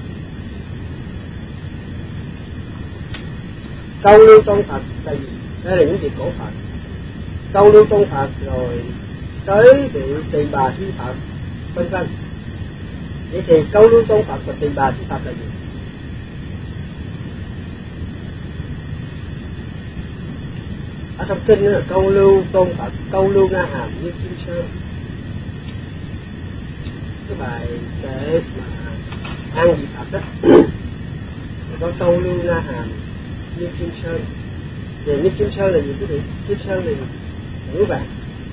Câu Lưu Tôn Phật là gì? Đây là những vị cổ Phật. Câu Lưu Tôn Phật rồi tới vị Tỳ Bà Thi Phật vân vân. Vậy thì Câu Lưu Tôn Phật và Tỳ Bà Thi Phật là gì? Ở trong kinh là Câu Lưu Tôn Phật, Câu Lưu Na Hàm như Kim Sơn. Cái bài kệ mà an vị Phật đó có Câu Lưu Na Hàm như Kim Sơn. Về như Kim Sơn là gì quý vị? Kim Sơn là núi vàng.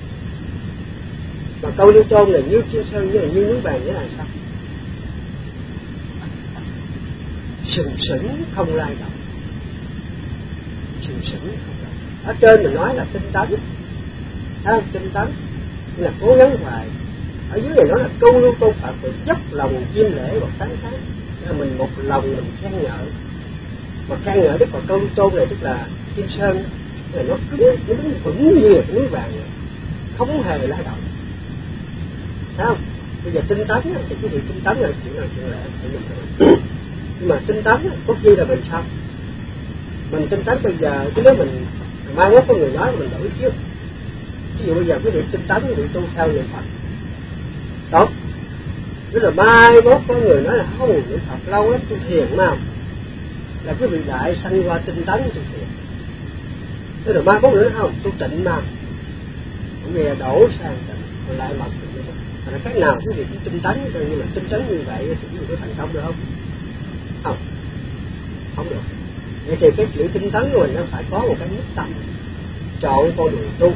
Và Câu Lưu Tôn là như Kim Sơn, như là như núi vàng, nghĩa là sao? Sừng sững không lay động. Sừng sững không lay động. Ở trên mình nói là tinh tấn, thấy không? Tinh tấn là cố gắng hoài. Ở dưới này nói là Câu Lưu Tôn Phật, rồi dốc lòng chiêm lễ và tán thán, là mình một lòng mình khen ngợi. Mà khen ngợi Đức Phật Câu Lưu Tôn này tức là Kim Sơn, là nó cứng, nó đứng vững như là cái núi vàng này, không hề lay động. Thấy không? Bây giờ tinh tấn thì quý vị tinh tấn là chuyện là chuyện lẽ phải nhìn rồi. Nhưng mà tinh tấn có khi là mình sao? Mình tinh tấn bây giờ chứ nếu mình mai mốt có người nói mình đổi trước. Ví dụ bây giờ quý vị tinh tấn quý vị tu theo niệm Phật, tốt. Tức là mai mốt có người nói là không niệm Phật lâu lắm tu thiền mà không? Là quý vị lại sanh qua tinh tấn tu thiền. Tức là mai mốt nữa không tu tịnh mà, cũng nghe đổ sang tịnh rồi lại mọc tịnh. Là cách nào quý vị cũng tinh tấn, nhưng mà tinh tấn như vậy thì quý vị có thành công được không? Không, không được. Vậy thì cái chuyện tinh tấn của mình nó phải có một cái nhất tâm, chọn con đường tu.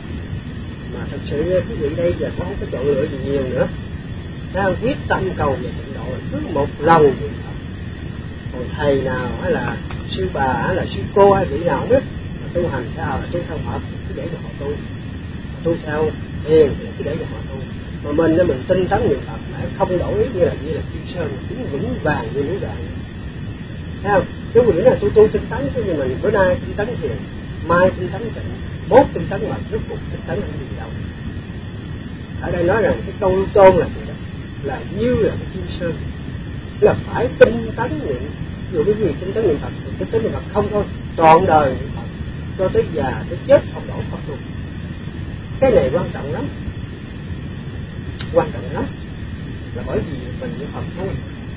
Mà thật sự quý vị đây giờ cũng không có chọn lựa gì nhiều nữa. Theo quyết tâm cầu về tịnh độ là cứ một lòng niệm Phật. Còn thầy nào hay là sư bà hay là sư cô hay vị nào không biết mà tu hành sao là tu theo Phật cứ để cho họ tu, tu theo thiền thì cứ để cho họ tu. Mà mình đó mình tinh tấn niệm Phật mà không đổi như là như là Kim Sơn đứng vững vàng như núi vàng. Thấy không? Cái nghĩa là tôi tu tinh tấn chứ, nhưng mình bữa nay tinh tấn thiền, mai tinh tấn tịnh, mốt tinh tấn mà rốt cuộc tinh tấn không gì đâu. Ở đây nói rằng cái Câu Lưu Tôn là gì đó, là như là cái Kim Sơn, là phải tinh tấn niệm. Ví dụ cái gì tinh tấn niệm Phật thì tinh tấn niệm Phật không thôi, trọn đời niệm Phật cho tới già tới chết không đổi Phật luôn. Cái này quan trọng lắm, quan trọng lắm, là bởi vì mình niệm Phật thôi.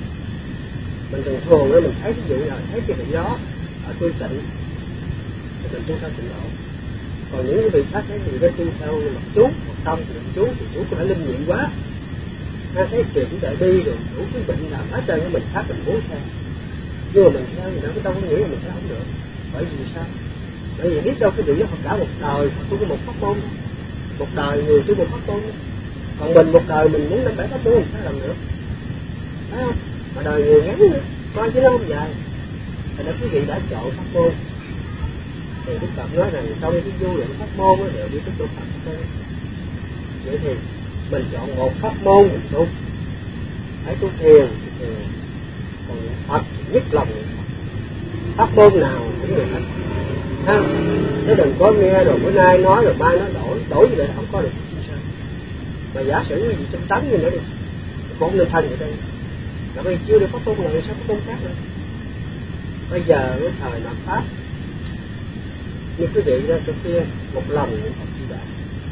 Mình thường thường đó mình thấy ví dụ là thấy cái vị đó ở tu tịnh thì mình tu theo tịnh độ. Còn những cái vị khác thấy gì đó tu theo mặt chú, mặt tâm thì mặt chú thì chú có thể linh nghiệm quá. Ha, thấy chuyện đại bi rồi đủ thứ bệnh làm hết trơn của mình khác mình muốn theo. Nhưng mà mình theo thì nó đâu có nghĩa là mình theo không được. Bởi vì sao? Bởi vì biết đâu cái vị đó Phật cả một đời tu có một pháp môn, một đời người tu một pháp môn. Còn mình một đời mình muốn năm bảy pháp môn thì sao làm được? Thấy không? Mà đời người ngắn nữa, coi chứ nó không dài. Thành ra quý vị đã chọn pháp môn thì Đức Phật nói rằng trong cái vô lượng pháp môn đó đều đi tới chỗ Phật thôi. Vậy thì mình chọn một pháp môn mình tu, hãy tu thiền thì thiền, còn Phật thì nhất lòng niệm Phật. Pháp môn nào cũng được hết, ha. Chứ đừng có nghe rồi bữa nay nói rồi mai nói đổi, đổi như vậy là không có được Kim Sơn. Mà giả sử cái gì tinh tấn như nữa đi, bốn nơi thân vậy đây, là bây giờ chưa được pháp môn nào sao pháp môn khác nữa. Bây giờ cái thời mạt Pháp như quý vị đó tôi khuyên một lòng niệm Phật Di Đà,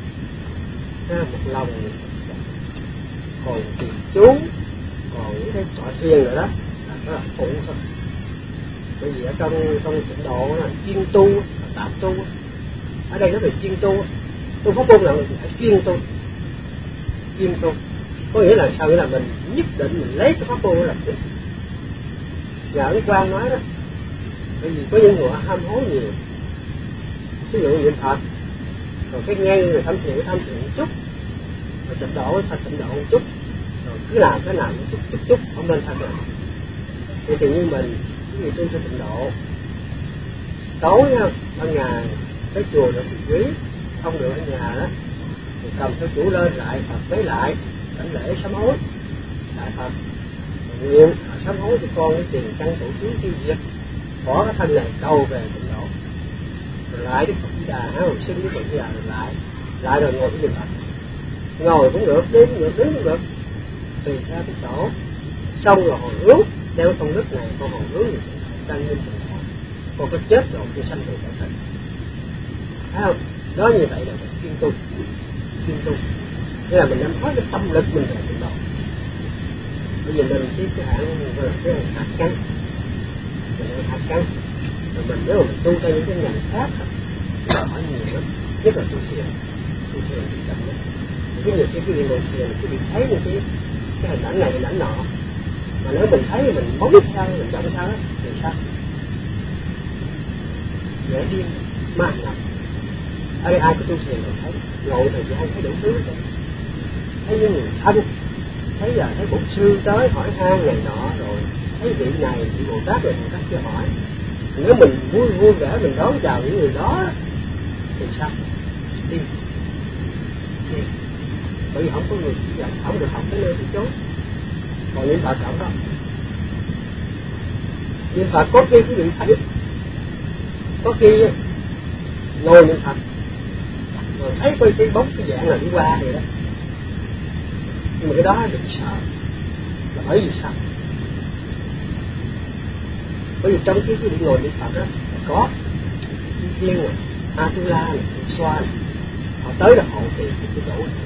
ha, một lòng niệm Phật Di Đà. Còn trì chú, còn những cái tọa thiền rồi đó là đó là phụ thôi. Bởi vì ở trong trong tịnh độ là chuyên tu, là tạm tu. Ở đây nó về chuyên tu, tu pháp môn nào mình phải chuyên tu, chuyên tu. Có nghĩa là sao? Nghĩa là mình nhất định mình lấy cái pháp môn đó làm chính. Nhà ông Quang nói đó, bởi vì có những người ham hố nhiều, ví dụ niệm Phật, rồi cái ngang người tham thiền tham thiền một chút, rồi tịnh độ thật tịnh độ một chút, rồi cứ làm cái nào một chút chút chút, không nên thật làm. Thì tự nhiên mình cái gì tu theo tịnh độ, tối nha, ban ngày tới chùa được quý, không được ở nhà đó, thì cầm theo chủ lên lại Phật mấy lại, đảnh lễ sám hối, lại Phật, nguyện sám hối cho con cái tiền căn tổ chướng tiêu diệt, bỏ cái thân này cầu về tịnh độ. Rồi lại Đức Phật Di Đà, rồi xưng Đức Phật Di Đà rồi lại, lại rồi ngồi cái niệm Phật, ngồi cũng được, đứng cũng được, đứng cũng được, tùy theo cái chỗ. Xong rồi hồi hướng, theo công đức này con hồi hướng thì tăng lên tịnh độ, con có chết rồi thì sanh về cõi trời. Thấy không? Đó như vậy là chuyên tu, chuyên tu. Nghĩa là mình nắm hết cái tâm lực mình về tịnh độ. Bây giờ mình cái cái hạng gọi là cái hạt căn, mình là hạt căn. Rồi mình nếu mà mình tu theo những cái ngành khác thì hỏi nhiều lắm, nhất là tu thiền, tu thiền thì chậm lắm. Cái nhiều cái cái ngồi thiền thì mình thấy những cái cái hình ảnh này hình ảnh nọ, mà nếu mình thấy mình bóng sao mình động sao đó thì sao? Dễ điên, ma nhập. Ở đây ai có tu thiền thì thấy, ngồi thì chỉ không thấy đủ thứ thôi. Thấy những người thân, thấy giờ thấy bổn sư tới hỏi han này nọ, rồi thấy vị này vị Bồ Tát rồi Bồ Tát chưa hỏi. Nếu mình vui vui vẻ mình đón chào những người đó thì sao? Đi, đi. Bởi vì không có người chỉ dạy, không được học tới nơi tới chốn. Còn những bà trọng đó, niệm Phật có khi quý vị thấy, có khi ngồi niệm Phật rồi thấy coi cái bóng cái dạng là đi qua vậy đó, nhưng mà cái đó đừng sợ. Là bởi vì sao? Bởi vì trong cái quý vị ngồi niệm Phật đó có thiên này, Atula này, Xoa này, họ tới là họ tìm cái chỗ này.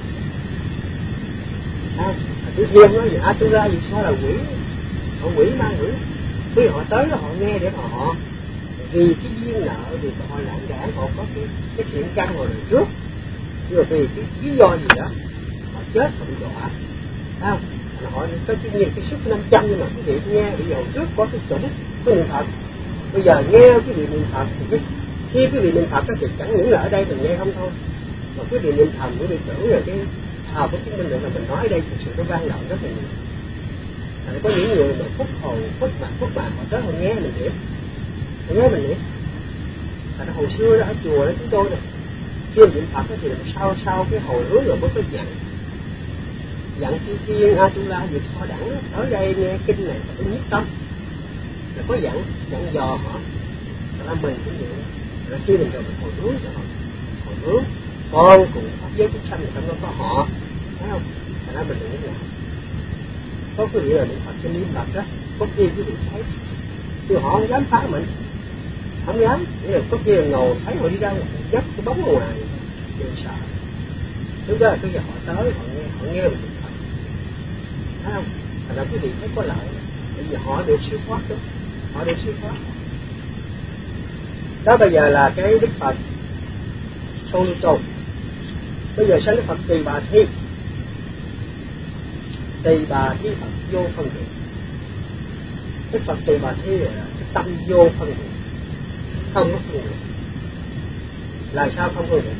À, Chữ Thiên nói gì Atula gì Xoa là quỷ, họ quỷ ma quỷ. Khi họ tới đó họ nghe để mà họ vì cái duyên nợ, vì họ lãng đảng, họ có cái cái thiện căn hồi đời trước, nhưng mà vì cái lý do gì đó họ chết, họ bị đọa, thấy không? Họ có cái nhiều cái sức năm trăm, nhưng mà quý vị nghe bây giờ hồi trước có cái chủng có niệm Phật, bây giờ nghe quý vị niệm Phật thì cái khi quý vị niệm Phật thì chẳng những là ở đây mình nghe không thôi, mà quý vị niệm thầm, quý vị tưởng là cái hào có chứng minh được là mình nói ở đây thực sự nó vang động rất là nhiều. Thành có những người mà phúc hồn, phúc mạng, phúc mạng họ tới họ nghe mình hiểu, họ nghe mình hiểu. Thành hồi xưa đó ở chùa đó chúng tôi nè, khi niệm Phật thì sau sau cái hồi hướng rồi mới có dặn dặn chư Thiên Atula việc so đẳng ở đây nghe kinh này phải nhất tâm, là có dặn dặn dò họ, là mình cũng vậy. Là khi mình rồi mình hồi hướng cho họ, hồi hướng con cùng pháp giới chúng sanh trong đó có họ, thấy không? Thành ra mình đừng có làm. Có cái vị là niệm Phật trên niệm Phật đó, có khi quý vị thấy, nhưng họ không dám phá mình, không dám. Nghĩa là có khi là ngồi thấy họ đi ra dấp cái bóng ở ngoài, đừng sợ. Lúc đó là cái giờ họ tới, họ nghe, họ nghe mình niệm Phật, thấy không? Thành ra quý vị thấy có lợi, bởi vì họ được siêu thoát đó, họ được siêu thoát. Đó bây giờ là cái Đức Phật Soluto. Bây giờ sang Đức Phật Tỳ Bà Thi. Tỳ Bà Thi Phật vô phân biệt. Đức Phật Tỳ Bà Thi là tâm vô phân biệt, không có phân biệt. Là sao không phân biệt?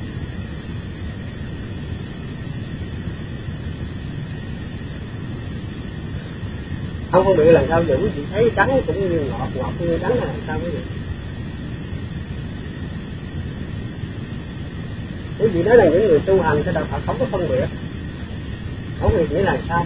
Không phân biệt là sao? Giờ quý vị thấy đắng cũng như ngọt, ngọt như đắng là sao quý vị? Quý vị nói là những người tu hành theo đạo Phật không có phân biệt. Không phân biệt nghĩa là sao?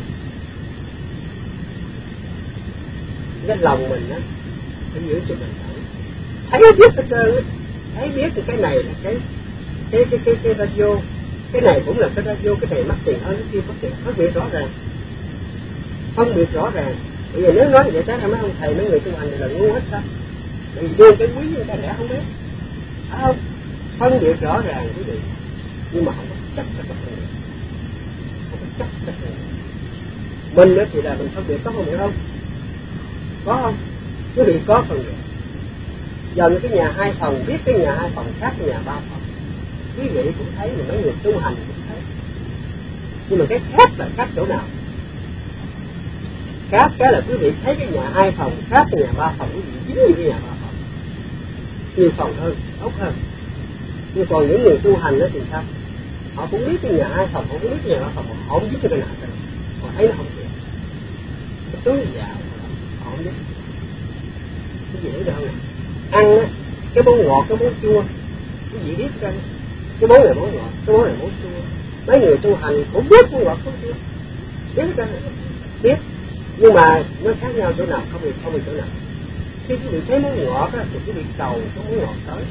Cái lòng mình á, phải giữ cho mình thấy biết hết trơn, thấy biết thì cái này là cái cái cái cái cái radio, cái này cũng là cái radio, cái này mắc tiền hơn cái kia mắc tiền, phân biệt rõ ràng, phân biệt rõ ràng. Bây giờ nếu nói vậy chắc là mấy ông thầy mấy người tu hành thì là ngu hết sao? Vì vô cái quý như cái lẽ không biết, phải không? Phân biệt rõ ràng quý vị, nhưng mà không có chấp cho các phân biệt, không có chấp cho phân biệt. Mình nữa thì là mình phân biệt, có phân biệt không? Có không? Quý vị có phân biệt. Giờ cái nhà hai phòng, biết cái nhà hai phòng khác cái nhà ba phòng, quý vị cũng thấy, mà mấy người tu hành cũng thấy. Nhưng mà cái khác là khác chỗ nào? Khác cái là quý vị thấy cái nhà hai phòng khác cái nhà ba phòng, quý vị dính như cái nhà ba phòng, nhiều phòng hơn, tốt hơn. Nhưng còn những người tu hành đó thì sao? Họ cũng biết cái nhà hai phòng, họ cũng biết cái nhà ba phòng, họ không biết cái nào cả, họ thấy nó không được. Cái tướng già họ không biết. Cái gì hiểu được không? Ăn á, cái món ngọt, cái món chua, cái gì biết ra, cái món này món ngọt, cái món này món chua. Mấy người tu hành cũng biết món ngọt, món chua, biết ra, biết. Nhưng mà nó khác nhau chỗ nào? Không biết, không biết chỗ nào. Khi quý vị thấy món ngọt á, thì quý vị cầu cái món ngọt tới.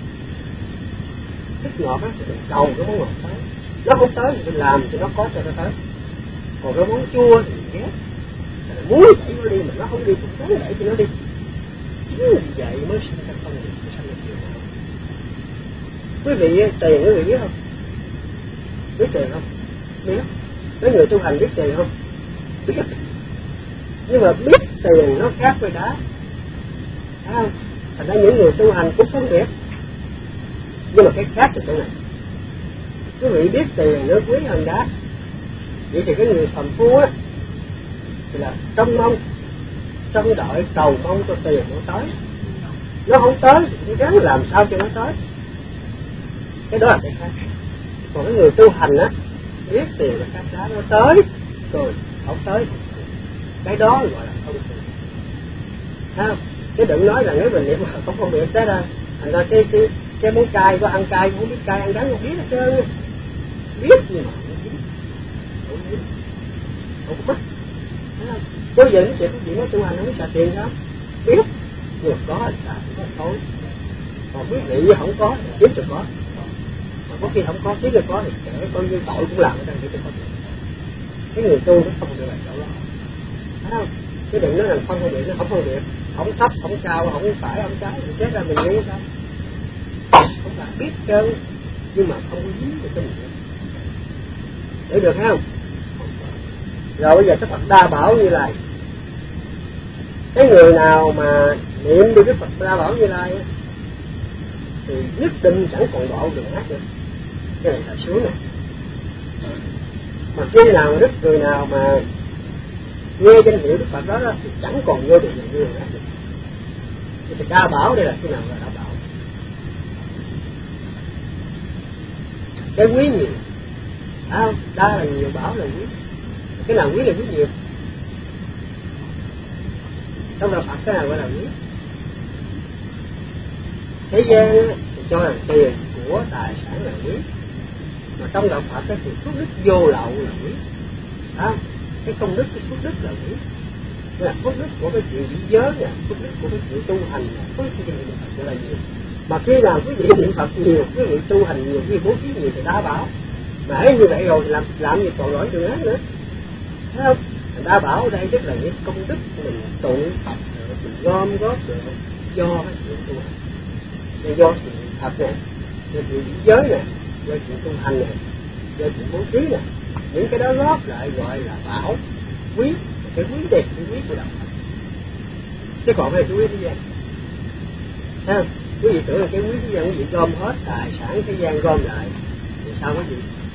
Thích ngọt á, thì mình cầu cái món ngọt tới. Nó không tới thì mình làm thì nó có cho nó tới. Còn cái món chua thì mình ghét, muốn đẩy nó đi mà nó không đi cũng ráng đẩy cho nó đi. Chính vì vậy mới sinh ra phân biệt, mới sinh ra chuyện nào. Quý vị tiền quý vị biết không? Biết tiền không? Biết. Mấy người tu hành biết tiền không? Biết. Nhưng mà biết tiền nó khác với đá, phải không? Thành ra những người tu hành cũng phân biệt. Nhưng mà cái khác là chỗ này. Quý vị biết tiền nó quý hơn đá. Vậy thì cái người phàm phu á thì là trông mong, trông đợi, cầu mong cho tiền nó tới. Nó không tới thì ráng làm sao cho nó tới. Cái đó là cái khác. Còn cái người tu hành á, biết tiền là khác đá, nó tới rồi không tới, cái đó gọi là không tiền. Thấy không? Chứ đừng nói là nếu mình niệm mà không phân biệt tới đây. Thành ra cái cái cái món cay có ăn cay không biết cay ăn đắng không biết hết trơn. Biết nhưng mà không biết, không biết, không biết. Thấy không? Bây giờ cái chuyện cái gì nó tu hành không biết xài tiền không? biết, nhưng mà có là sao cũng có thôi. Còn quý vị không có thì tiếp tục có, mà có khi không có tiếp tục có thì kẻ coi như tội cũng làm ở đây để cho có. Cái người tu nó không được là chỗ đó, thấy không? Chứ đừng nói là phân phân biệt, nó không phân biệt, không thấp, không cao, không phải, không trái, thì chết ra mình ngu sao? Không phải biết trơn, nhưng mà không có dính được cái mình. Để được không? Rồi bây giờ cái Phật Đa Bảo Như Lai, cái người nào mà niệm được cái Phật Đa Bảo Như Lai thì nhất định chẳng còn độ đường ác nữa. Cái này là sướng này. Mà khi nào mà đức người nào mà nghe danh hiệu Đức Phật đó, đó thì chẳng còn vô được đường ác nữa. Thì Đa Bảo đây là khi nào là Đa Bảo? Cái quý nhiều, à, không? Đa là nhiều, Bảo là quý. Cái nào quý là quý nhiều? Trong đạo Phật cái nào gọi là quý? Thế gian thì cho rằng tiền của tài sản là quý, mà trong đạo Phật cái sự phước đức vô lậu là quý, à, cái công đức, cái phước đức là quý, là phước đức của cái chuyện giữ giới nè, phước đức của cái chuyện tu hành nè, phước đức của niệm Phật là nhiều. Mà khi nào quý vị niệm Phật nhiều, quý vị tu hành nhiều, quý vị bố thí nhiều thì Đa Bảo. Mà ấy như vậy rồi thì làm làm gì còn lỗi đường ác nữa, thấy không? Đa Bảo ở đây tức là những công đức mình tụ tập được, mình gom góp được do cái chuyện tu hành, do chuyện thật này, do chuyện giới này, do chuyện tu hành này, do chuyện bố thí này, những cái đó góp lại gọi là bảo quý. Cái quý đẹp, cái quý của đạo Phật, chứ còn cái quý thế gian, thấy không? Quý vị tưởng là cái quý thế gian quý vị gom hết tài sản thế gian gom lại thì sao có gì?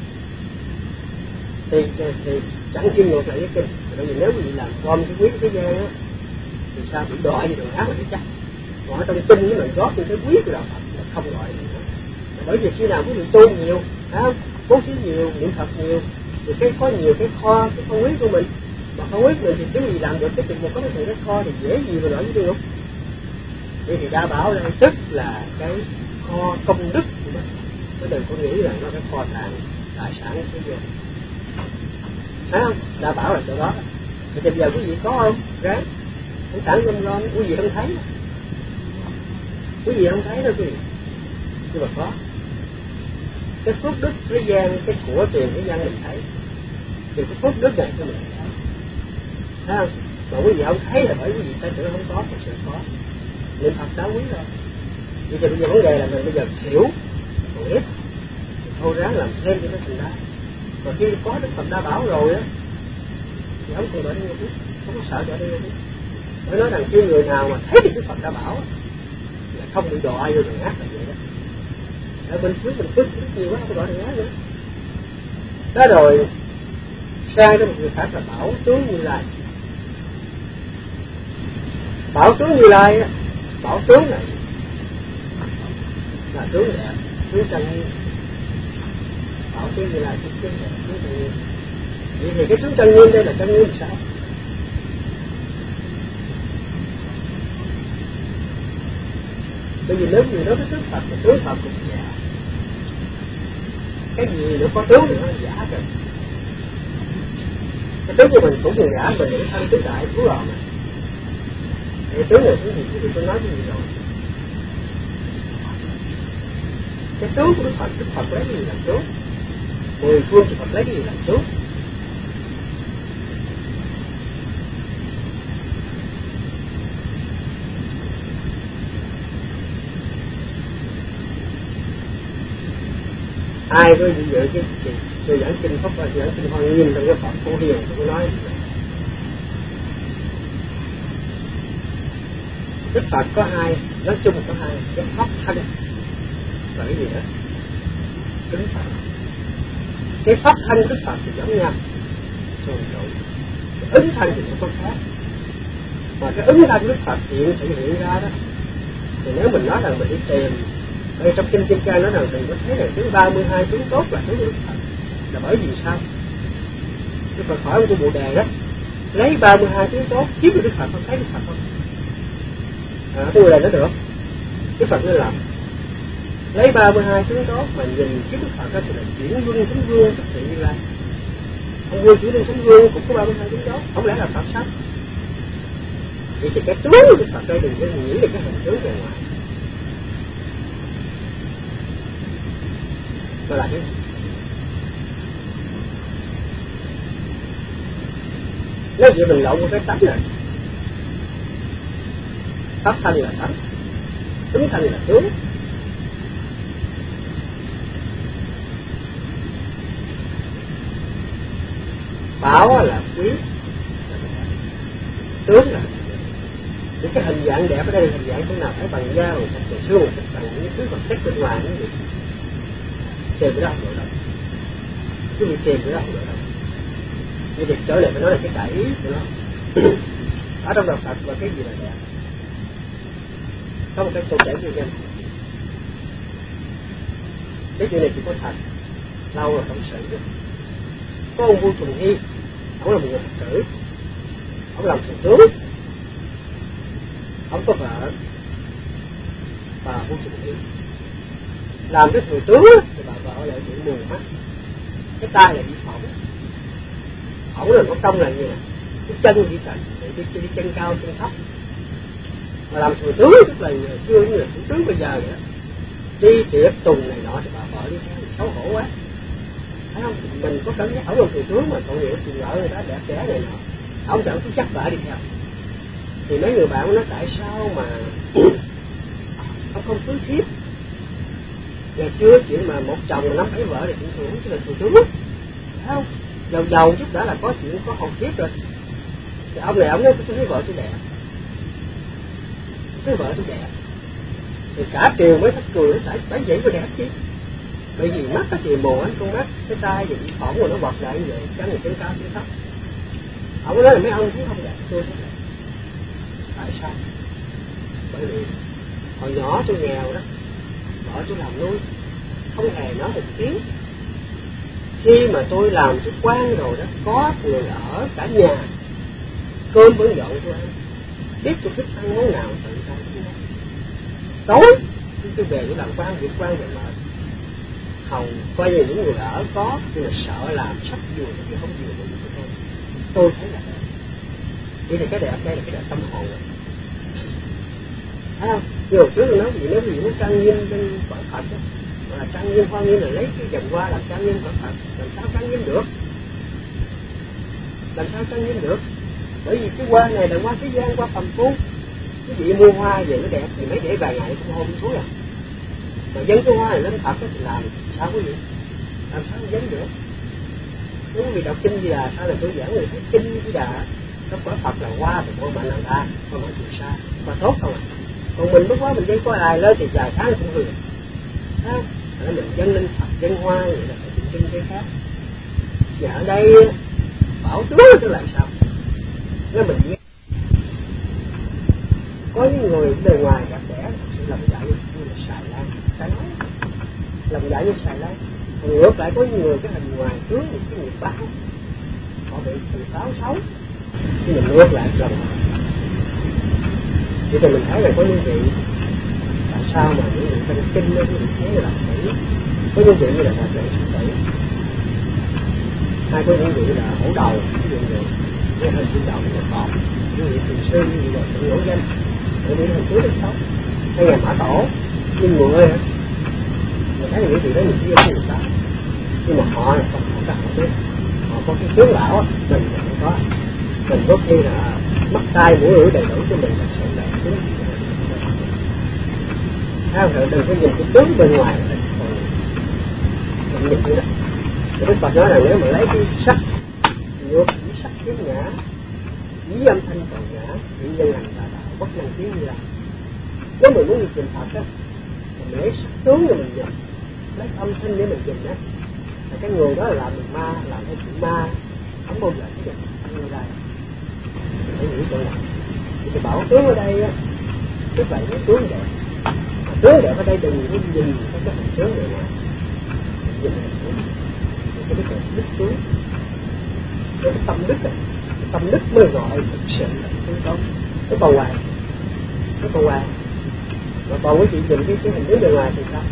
Thì, thì, thì chẳng chuyên ngược lại với kinh. Bởi vì nếu quý vị làm gom cái quý thế gian á thì sao bị đọa gì đường ác mà chắc. Còn ở trong kinh nó mình góp những cái quý của đạo Phật là không đọa gì nữa. Bởi vì khi nào quý vị tu nhiều, thấy không? Bố thí nhiều, niệm Phật nhiều thì cái có nhiều cái kho, cái kho quý của mình. Mà kho quý của mình thì cái gì làm được cái chuyện một có một cái kho thì dễ gì mà nói với tôi không? Vậy thì Đa Bảo đây tức là cái kho công đức của mình. Chứ đừng có nghĩ là nó cái kho tàng tài sản thế gian. Thấy không? Đa Bảo là chỗ đó. Thì bây giờ quý vị có không? Ráng. Không tản gom gom, quý vị không thấy. Quý vị không thấy đâu quý vị. Nhưng mà có. Cái phước đức thế gian, cái của tiền thế gian mình thấy. Thì cái phước đức này cho mình thấy. Thấy không? Mà quý vị không thấy là bởi quý vị ta tưởng không có, thật sự có. Niệm Phật đáng quý rồi. Vì bây giờ vấn đề là mình bây giờ hiểu, còn ít thì thôi ráng làm thêm cho nó thành đa. Mà khi có Đức Phật Đa Bảo rồi á thì không còn đợi đến biết, không có sợ đợi đến biết. Phải nói rằng khi người nào mà thấy được Đức Phật Đa Bảo là không bị đọa vô đường ác là vậy đó. Ở bên trước mình phước nhiều quá không có đọa đường ác nữa. Đó rồi sang đến một người khác là Bảo tướng Như Lai. Bảo tướng Như Lai á, Bảo tướng này là tướng đẹp, tướng trang nghiêm. Bảo tướng Như Lai tướng đẹp, tướng trang nghiêm. Vậy thì cái tướng trang nghiêm đây là trang nghiêm sao? Bởi vì nếu người nói cái tướng Phật thì tướng Phật cũng giả. Cái gì nó có tướng thì nó giả rồi. Cái tướng của mình cũng là giả, mình để thân tướng đại cứu rồi mà. Cái tướng này tướng gì thì tôi nói cái gì rồi. Cái tướng của Đức Phật, Đức Phật lấy cái gì làm tướng? Mười phương thì Phật lấy cái gì làm tướng? Ai có dự dự cái tôi giảng kinh Pháp và giảng kinh Hoa Nghiêm trong cái Phật Phổ Hiền tôi có nói Đức Phật có hai, nói chung có hai, cái pháp thân và cái gì nữa? Ứng Phật. Cái pháp thân Đức Phật thì giống nhau, rồi rồi. Cái ứng thân thì nó có khác. Mà cái ứng thân Đức Phật hiện sự hiện ra đó, thì nếu mình nói rằng mình đi tìm, ở trong kinh Kim Cang nói rằng đừng có thấy là thứ ba mươi hai tướng tốt là tướng của Đức Phật, là bởi vì sao? Đức Phật hỏi ông tu Bồ Đề đó, lấy ba mươi hai tướng tốt kiếm được Đức Phật không, thấy Đức Phật không? À, tu Bồ Đề nói được, Đức Phật nên làm. Lấy ba mươi hai tướng tốt mà nhìn kiếm Đức Phật đó thì là chuyển vương thánh vương tức thị Như Lai. Ông vương chuyển vương thánh vương cũng có ba mươi hai tướng tốt, không lẽ là Phật sao? Vậy thì cái tướng của Đức Phật đây đừng có nghĩ là cái hình tướng bề ngoài. Nó là cái gì? Nếu vậy mình lộn một cái tánh này. Pháp thân là tánh, tướng thân là tướng. Bảo là quý, tướng là những cái hình dạng đẹp ở đây là hình dạng thế nào? Thấy bằng da, bằng thịt, bằng xương, bằng những thứ vật chất bên ngoài những gì? Tìm cái đó không được đâu. Cứ bị tìm cái đó không được đâu. Như việc trở lại phải nói là cái đại ý của nó. Ở trong đạo Phật và cái gì là đẹp? Có một cái câu kể cho nhân. Cái chuyện này chỉ có thật, lâu rồi không xử được. Có ông vua Trùng Hy, ông là một người Phật tử, ông làm thủ tướng, ông có vợ và vua Trùng Hy. Làm cái thủ tướng thì bà vợ lại bị mù mắt, cái tay lại bị phỏng. Phỏng là có công là như này, cái chân bị trần, đi, đi chân cao chân thấp. Mà làm thủ tướng tức là ngày xưa như là thủ tướng bây giờ vậy đó. Đi tiệc tùng này nọ thì bà vợ đi theo xấu hổ quá. Thấy không? Mình có cảm giác ổng là thủ tướng mà tội nghiệp tiền vợ người ta đẹp trẻ này nọ. Ông sợ cứ chắc vợ đi theo. Thì mấy người bạn nói tại sao mà ông không cưới thiếp? Ngày xưa chuyện mà một chồng mà năm bảy vợ thì cũng thường chứ là thủ tướng. Thấy không? Giàu giàu chút đã là có chuyện có hồn thiếp rồi. Thì ông này ông nói tôi thấy vợ tôi đẹp. Thấy vợ tôi đẹp. Thì cả triều mới thắt cười, tại tại vậy mới đẹp chứ. Bởi vì mắt cái thì mù anh con mắt, cái tay thì bị phỏng rồi nó bọt lại như vậy, chân thì chân cao chân thấp. Ông nói là mấy ông thấy không đẹp, tôi thấy đẹp. Tại sao? Bởi vì hồi nhỏ tôi nghèo đó, vợ tôi làm nuôi, không hề nói một tiếng. Khi mà tôi làm chút quan rồi đó, có người ở cả nhà, cơm vẫn dọn tôi ăn, biết tôi thích ăn món nào tự ăn. Tối khi tôi về tôi làm quan, việc quan về mệt, hầu coi như những người ở có nhưng mà sợ làm sắp vừa chứ không vừa với tôi. Tôi thấy là đẹp. Vậy thì cái đẹp đây là cái đẹp tâm hồn rồi. Thấy không? Như hồi trước tôi nói gì, nếu gì muốn trang nghiêm trên quả Phật đó, mà là trang nghiêm hoa nghiêm là lấy cái vòng hoa làm trang nghiêm quả Phật, làm sao trang nghiêm được? Làm sao trang nghiêm được? Bởi vì cái hoa này là hoa thế gian, hoa phàm phu. Cái vị mua hoa về nó đẹp thì mấy để vài ngày cũng hôn xuống rồi. Mà dân cái hoa này lên Phật thì làm sao có gì? Làm sao dân được? Nếu vì đọc kinh Di Đà, sao là tôi giảng người thấy kinh Di Đà trong quả Phật là hoa thì con bạn làm ra, con bạn chịu xa, hoa tốt không à? Còn mình lúc đó mình dân qua đài lên thì vài tháng cũng hư. Thấy không? Để mình dân lên Phật, dân hoa vậy là phải chịu kinh cái khác. Và ở đây bảo tướng tức là sao? Nếu mình nghe có những người bề ngoài đẹp đẽ sự lòng dạ như là xài lan, cái nói lòng dạ như xài lan. Còn ngược lại có những người cái hình ngoài tướng những cái nghiệp báo, họ bị sự báo xấu. Khi mình ngược lại lòng, vậy thì mình thấy là có những vị tại sao mà những người trong kinh nó những thế là tử, có những vị như là đại trạng sư tử, hay có những vị là hổ đầu, ví dụ như cái hình trên đầu nó còn, những vị thường sư như là sự nổi danh. Bởi vì hình tướng rất xấu. Hay là Mã Tổ, nhưng người ơi, mình thấy những vị đó mình chưa có người ta. Nhưng mà họ là không họ ta họ biết. Họ có cái tướng lão á, mình là không có. Mình có khi là mắt tai mũi lưỡi đầy đủ cho mình thật sự là tướng. Theo rồi đừng có nhìn cái tướng bên ngoài là mình nhìn như đó. Thì Đức Phật nói là nếu mà lấy cái sắc, vô chỉ sắc kiến ngã, dí âm thanh còn ngã, thì nhân hành là đạo bất năng kiến như là. Nếu mình muốn đi tìm Phật á, mình lấy sắc tướng để mình nhìn, lấy âm thanh để mình nhìn á, là cái người đó là làm được ma, làm theo chuyện ma, không bao giờ cái được như đây. Phải nghĩ chỗ này. Thì cái bảo tướng ở đây á, tức là những tướng đẹp. Mà tướng đẹp ở đây đừng có nhìn cái cái hình tướng này ngoài, nhìn hình tướng, cái đức là đức tướng, cái tâm đức này. Tâm đức mới gọi thực sự là tướng tốt. Cái bầu ngoài, cái bầu ngoài, mà còn quý vị nhìn cái, cái hình tướng bề ngoài thì sao?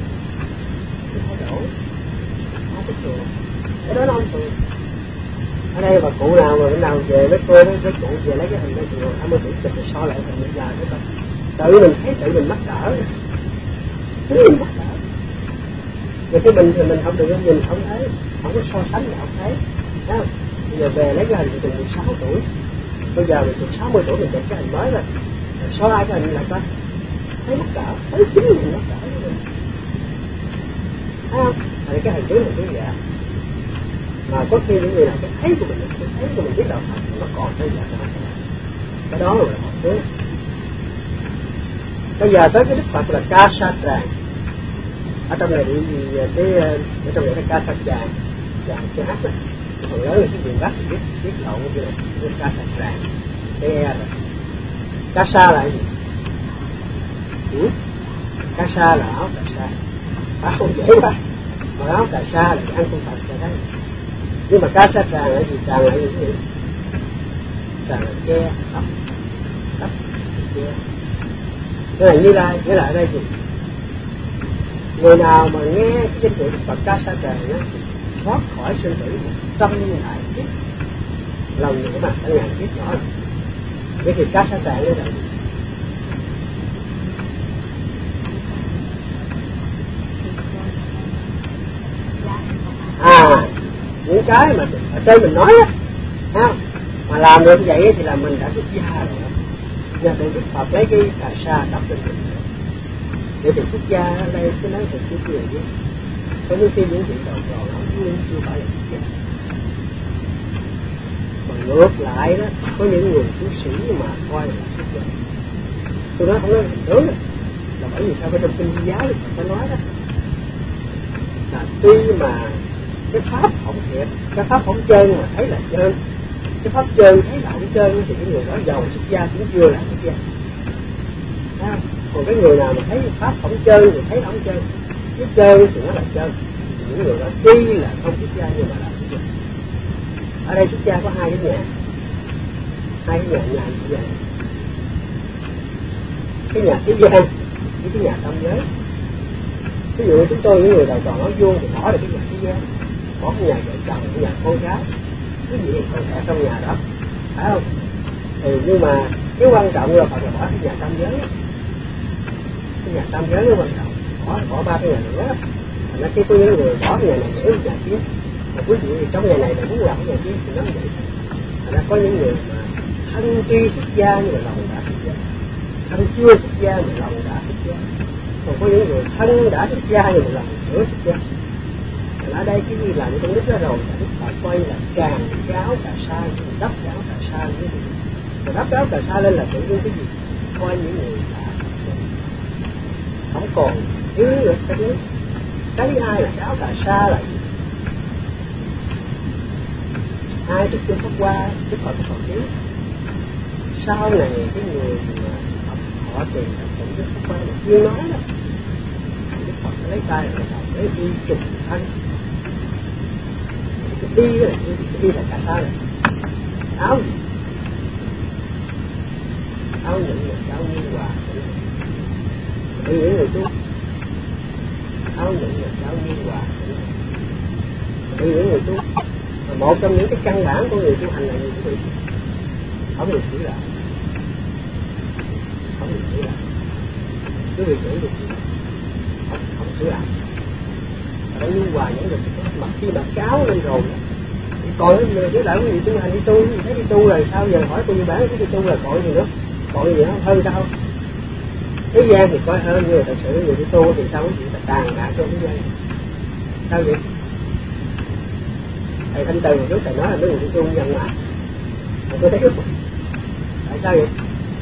Cái thay đổi, không có thường, cái đó nó không thường. Ở đây mà cụ nào mà bữa nào về với cô với, với cụ về lấy cái hình đó thì hai mươi tuổi chụp rồi so lại hình bây giờ cái coi tự mình thấy tự mình mắc cỡ, chính mình mắc cỡ. Rồi cái mình thì mình không được nhìn không thấy, không có so sánh là không thấy, thấy không? Bây giờ về lấy cái hình từ mười sáu tuổi, bây giờ mình từ sáu mươi tuổi mình chụp cái hình mới rồi, so lại cái hình lại coi thấy mắc cỡ, thấy chính mình mắc cỡ, thấy không? Thì cái hình trước mình cứ vậy. Mà có khi những người nào cái thấy của mình, cái thấy của mình biết đâu thật, nó còn tới giờ nó không. Cái đó là một thứ. Bây giờ tới cái Đức Phật là Ca Sa Tràng. Ở trong này thì cái ở trong này là Ca Sa Tràng, tràng C H đó. Còn lớn là cái miền Bắc thì biết biết lộn như này, cái Ca Sa Tràng, cái E rồi. Ca Sa là gì? Ừ? Ca Sa là áo cà sa, áo dễ quá. Mà áo cà sa là ăn con Phật rồi đấy. Nhưng mà Ca Sa Tràng là gì? Tràng là gì? Tràng là che, ấp, ấp, che. Nghĩa là Như Lai, nghĩa là ở đây gì? Người nào mà nghe cái danh hiệu Đức Phật Ca Sa Tràng đó, thoát khỏi sinh tử, tâm đại kiếp, lòng nhẹ mà cả ngàn kiếp nhỏ rồi. Vậy thì Ca Sa Tràng đây là gì? À, những cái mà ở trên mình nói á, không? Mà làm được vậy thì là mình đã xuất gia rồi. Nhà Đức Phật lấy cái cà sa đắp lên mình. Vậy thì xuất gia ở đây cứ nói thật chứ chuyện chứ. Có những khi những chuyện đầu trò nó nhưng chưa phải là xuất gia. Mà ngược lại đó, có những người tu sĩ mà coi là xuất gia. Tôi nói không nói hình tướng đó. Là bởi vì sao phải trong kinh Di giáo thì phải nói đó. Là tuy mà cái pháp không thiệt, cái pháp không trơn mà thấy là trơn, cái pháp trơn thấy là không trơn thì cái người đó giàu xuất gia cũng chưa là xuất gia. À, còn cái người nào mà thấy pháp không trơn thì thấy là không trơn, cái trơn thì nó là trơn, thì những người đó tuy là không xuất gia nhưng mà là xuất gia. Ở đây xuất gia có hai cái nhà, hai cái nhà, nhà như vậy, cái nhà thế gian với cái nhà tâm giới. Ví dụ chúng tôi những người đầu trò nói vuông thì bỏ được cái nhà thế gian, bỏ cái nhà vợ chồng, cái nhà con gái, cái gì còn ở trong nhà đó, phải không? Thì nhưng mà cái quan trọng là phải là bỏ cái nhà tam giới, cái nhà tam giới nó quan trọng, bỏ bỏ ba cái nhà nữa. Thành ra khi có những người bỏ cái nhà này để nhà kia, mà quý vị thì trong nhà này là muốn làm cái nhà kia thì nó như vậy. Thành ra có những người mà thân tuy xuất gia nhưng mà lòng đã xuất gia, thân chưa xuất gia mà lòng đã xuất gia. Còn có những người thân đã xuất gia nhưng mà lòng chưa xuất gia. Ở đây cái gì làm trong nước đó rồi, Đức Phật quay là càng gáo cà sa, đắp gáo cà sa như thế. Và đắp gáo cà sa lên là tự nhiên cái gì? Coi những người đã không còn thiếu nữa cái thứ. Cái thứ hai là gáo cà sa là gì? Ai được chưa Pháp Hoa, Đức Phật còn thiếu. Sau này cái người mà họ tìm là cũng Đức Pháp Hoa mà chưa nói đó, Đức Phật lấy tay là lấy đi trùng thân. Cái đi này, cái đi là cà sa này, áo gì? Áo những là áo như hòa, bởi những người tu áo những là áo như hòa, bởi những người tu. Và một trong những cái căn bản của người tu hành là gì quý vị? Không được sửa lại, không được sửa lại, quý vị sửa được không? Không sửa lại. Ở như hòa những người mặc khi mặc cái áo lên rồi còn cái gì mà chứ lại quý vị tu hành đi tu, quý vị thấy đi tu rồi sao giờ hỏi cô như bán cái đi tu là còn gì nữa, còn gì nữa hơn sao? Thế gian thì coi hơn nhưng mà thật sự người đi tu thì sao quý vị ta tàn đả trong thế gian sao vậy? Thầy Thanh Từ trước thầy nói là mấy người đi tu nhân mà mà tôi thấy rất là tại sao vậy?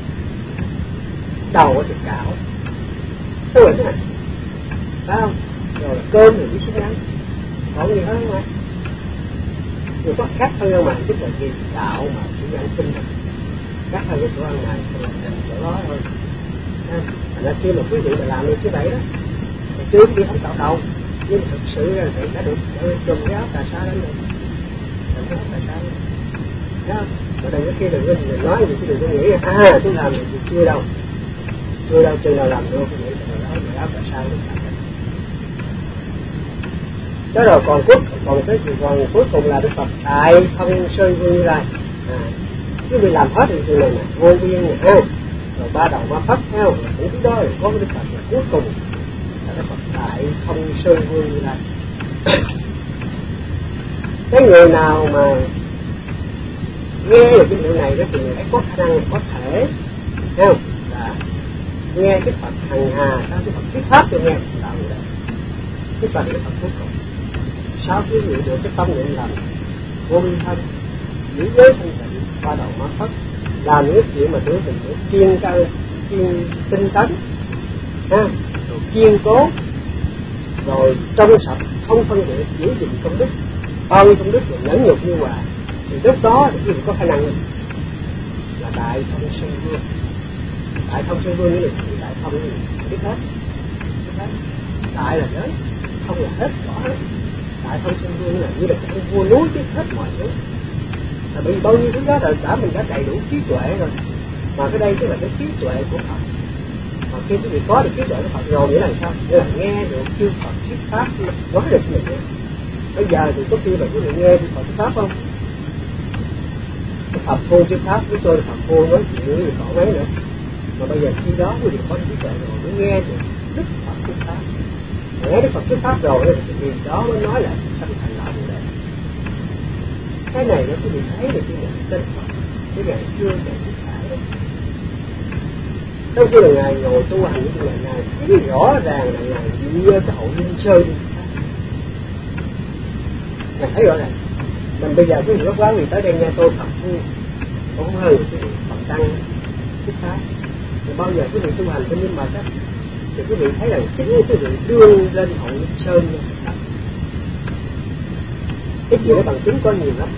Đầu thì cạo sao vậy thế này phải không? Rồi cơm thì biết sức ăn còn gì hơn không ạ? Người có khác hơn mà tức là gì đạo mà chỉ ăn sinh thôi, khác hơn cái chỗ ăn này chỗ đó thôi. Thành ra khi mà quý vị mà làm được cái vậy đó thì chứ quý vị không tạo đầu, nhưng mà thực sự là phải đã được trùm cái áo cà sa lên rồi, trùm cái áo cà sa lên, thấy không? Mà đừng có khi đừng có đừng nói gì chứ đừng có nghĩ là à tôi làm được chưa đâu, chưa đâu chừng nào làm được cái vậy rồi áo áo cà sa lên. Đó rồi còn cuối còn cái còn cuối cùng là Đức Phật Đại Thông Sơn Vương Như Lai. À, cứ bị làm hết thì này nè, vô biên nè, ha, rồi ba đầu ba phất theo, rồi những cái đó rồi có cái Đức Phật là cuối cùng là Đức Phật Đại Thông Sơn Vương Như Lai. Cái người nào mà nghe được cái điều này đó thì người ấy có khả năng có thể, thấy không, là nghe cái Phật hằng hà, sao cái Phật thuyết pháp cho nghe đạo này, cái Phật là Phật cuối cùng. Sau khi hiểu được cái tâm niệm lành, vô biên thân, giữ giới thanh tịnh, ba đầu má phất, làm những chuyện mà đối mình để kiên cao, kiên tinh tấn, ha, rồi kiên cố, rồi trong sạch, không phân biệt, giữ gìn công đức, bao nhiêu công đức rồi nhẫn nhục như hòa, thì lúc đó thì quý vị có khả năng là Đại Thông Sơn Vương. Đại Thông Sơn Vương như là Đại Thông như là biết hết, biết hết. Đại là lớn, Thông là hết, rõ hết. Đại Thông Sơn Vương là như là cái ông vua núi biết hết mọi thứ. Là bởi vì bao nhiêu thứ đó là đã mình đã đầy đủ trí tuệ rồi. Mà cái đây tức là cái trí tuệ của Phật. Mà khi quý vị có được trí tuệ của Phật rồi nghĩa là sao? Nghĩa là nghe được chư Phật thuyết pháp, nói được cho mình nghe. Bây giờ thì có khi mà quý vị nghe chư Phật thuyết pháp không? Phật phu thuyết pháp với tôi là Phật phu nói chuyện gì còn mấy nữa. Mà bây giờ khi đó quý vị có trí tuệ rồi mới nghe được Đức Phật thuyết pháp. Mà nghe Đức Phật thuyết pháp rồi thì đó mới nói là sanh thành đạo Bồ Đề. Cái này nó quý vị thấy được cái một tên Phật cái ngày xưa ngày thuyết phải đó. Trong khi là ngài ngồi tu hành như ngày này thấy rõ ràng là ngài đưa cái hội linh sơn đi. Ngài thấy rõ ràng. Mình bây giờ quý vị có quá vì tới đây nghe tôi Phật phu cũng hơn quý vị Phật tăng thuyết pháp. Rồi bao giờ quý vị tu hành bên niệm mật á thì quý vị thấy rằng chính quý vị đương lên hội linh sơn như vậy. Cái chuyện đó bằng chứng có nhiều lắm.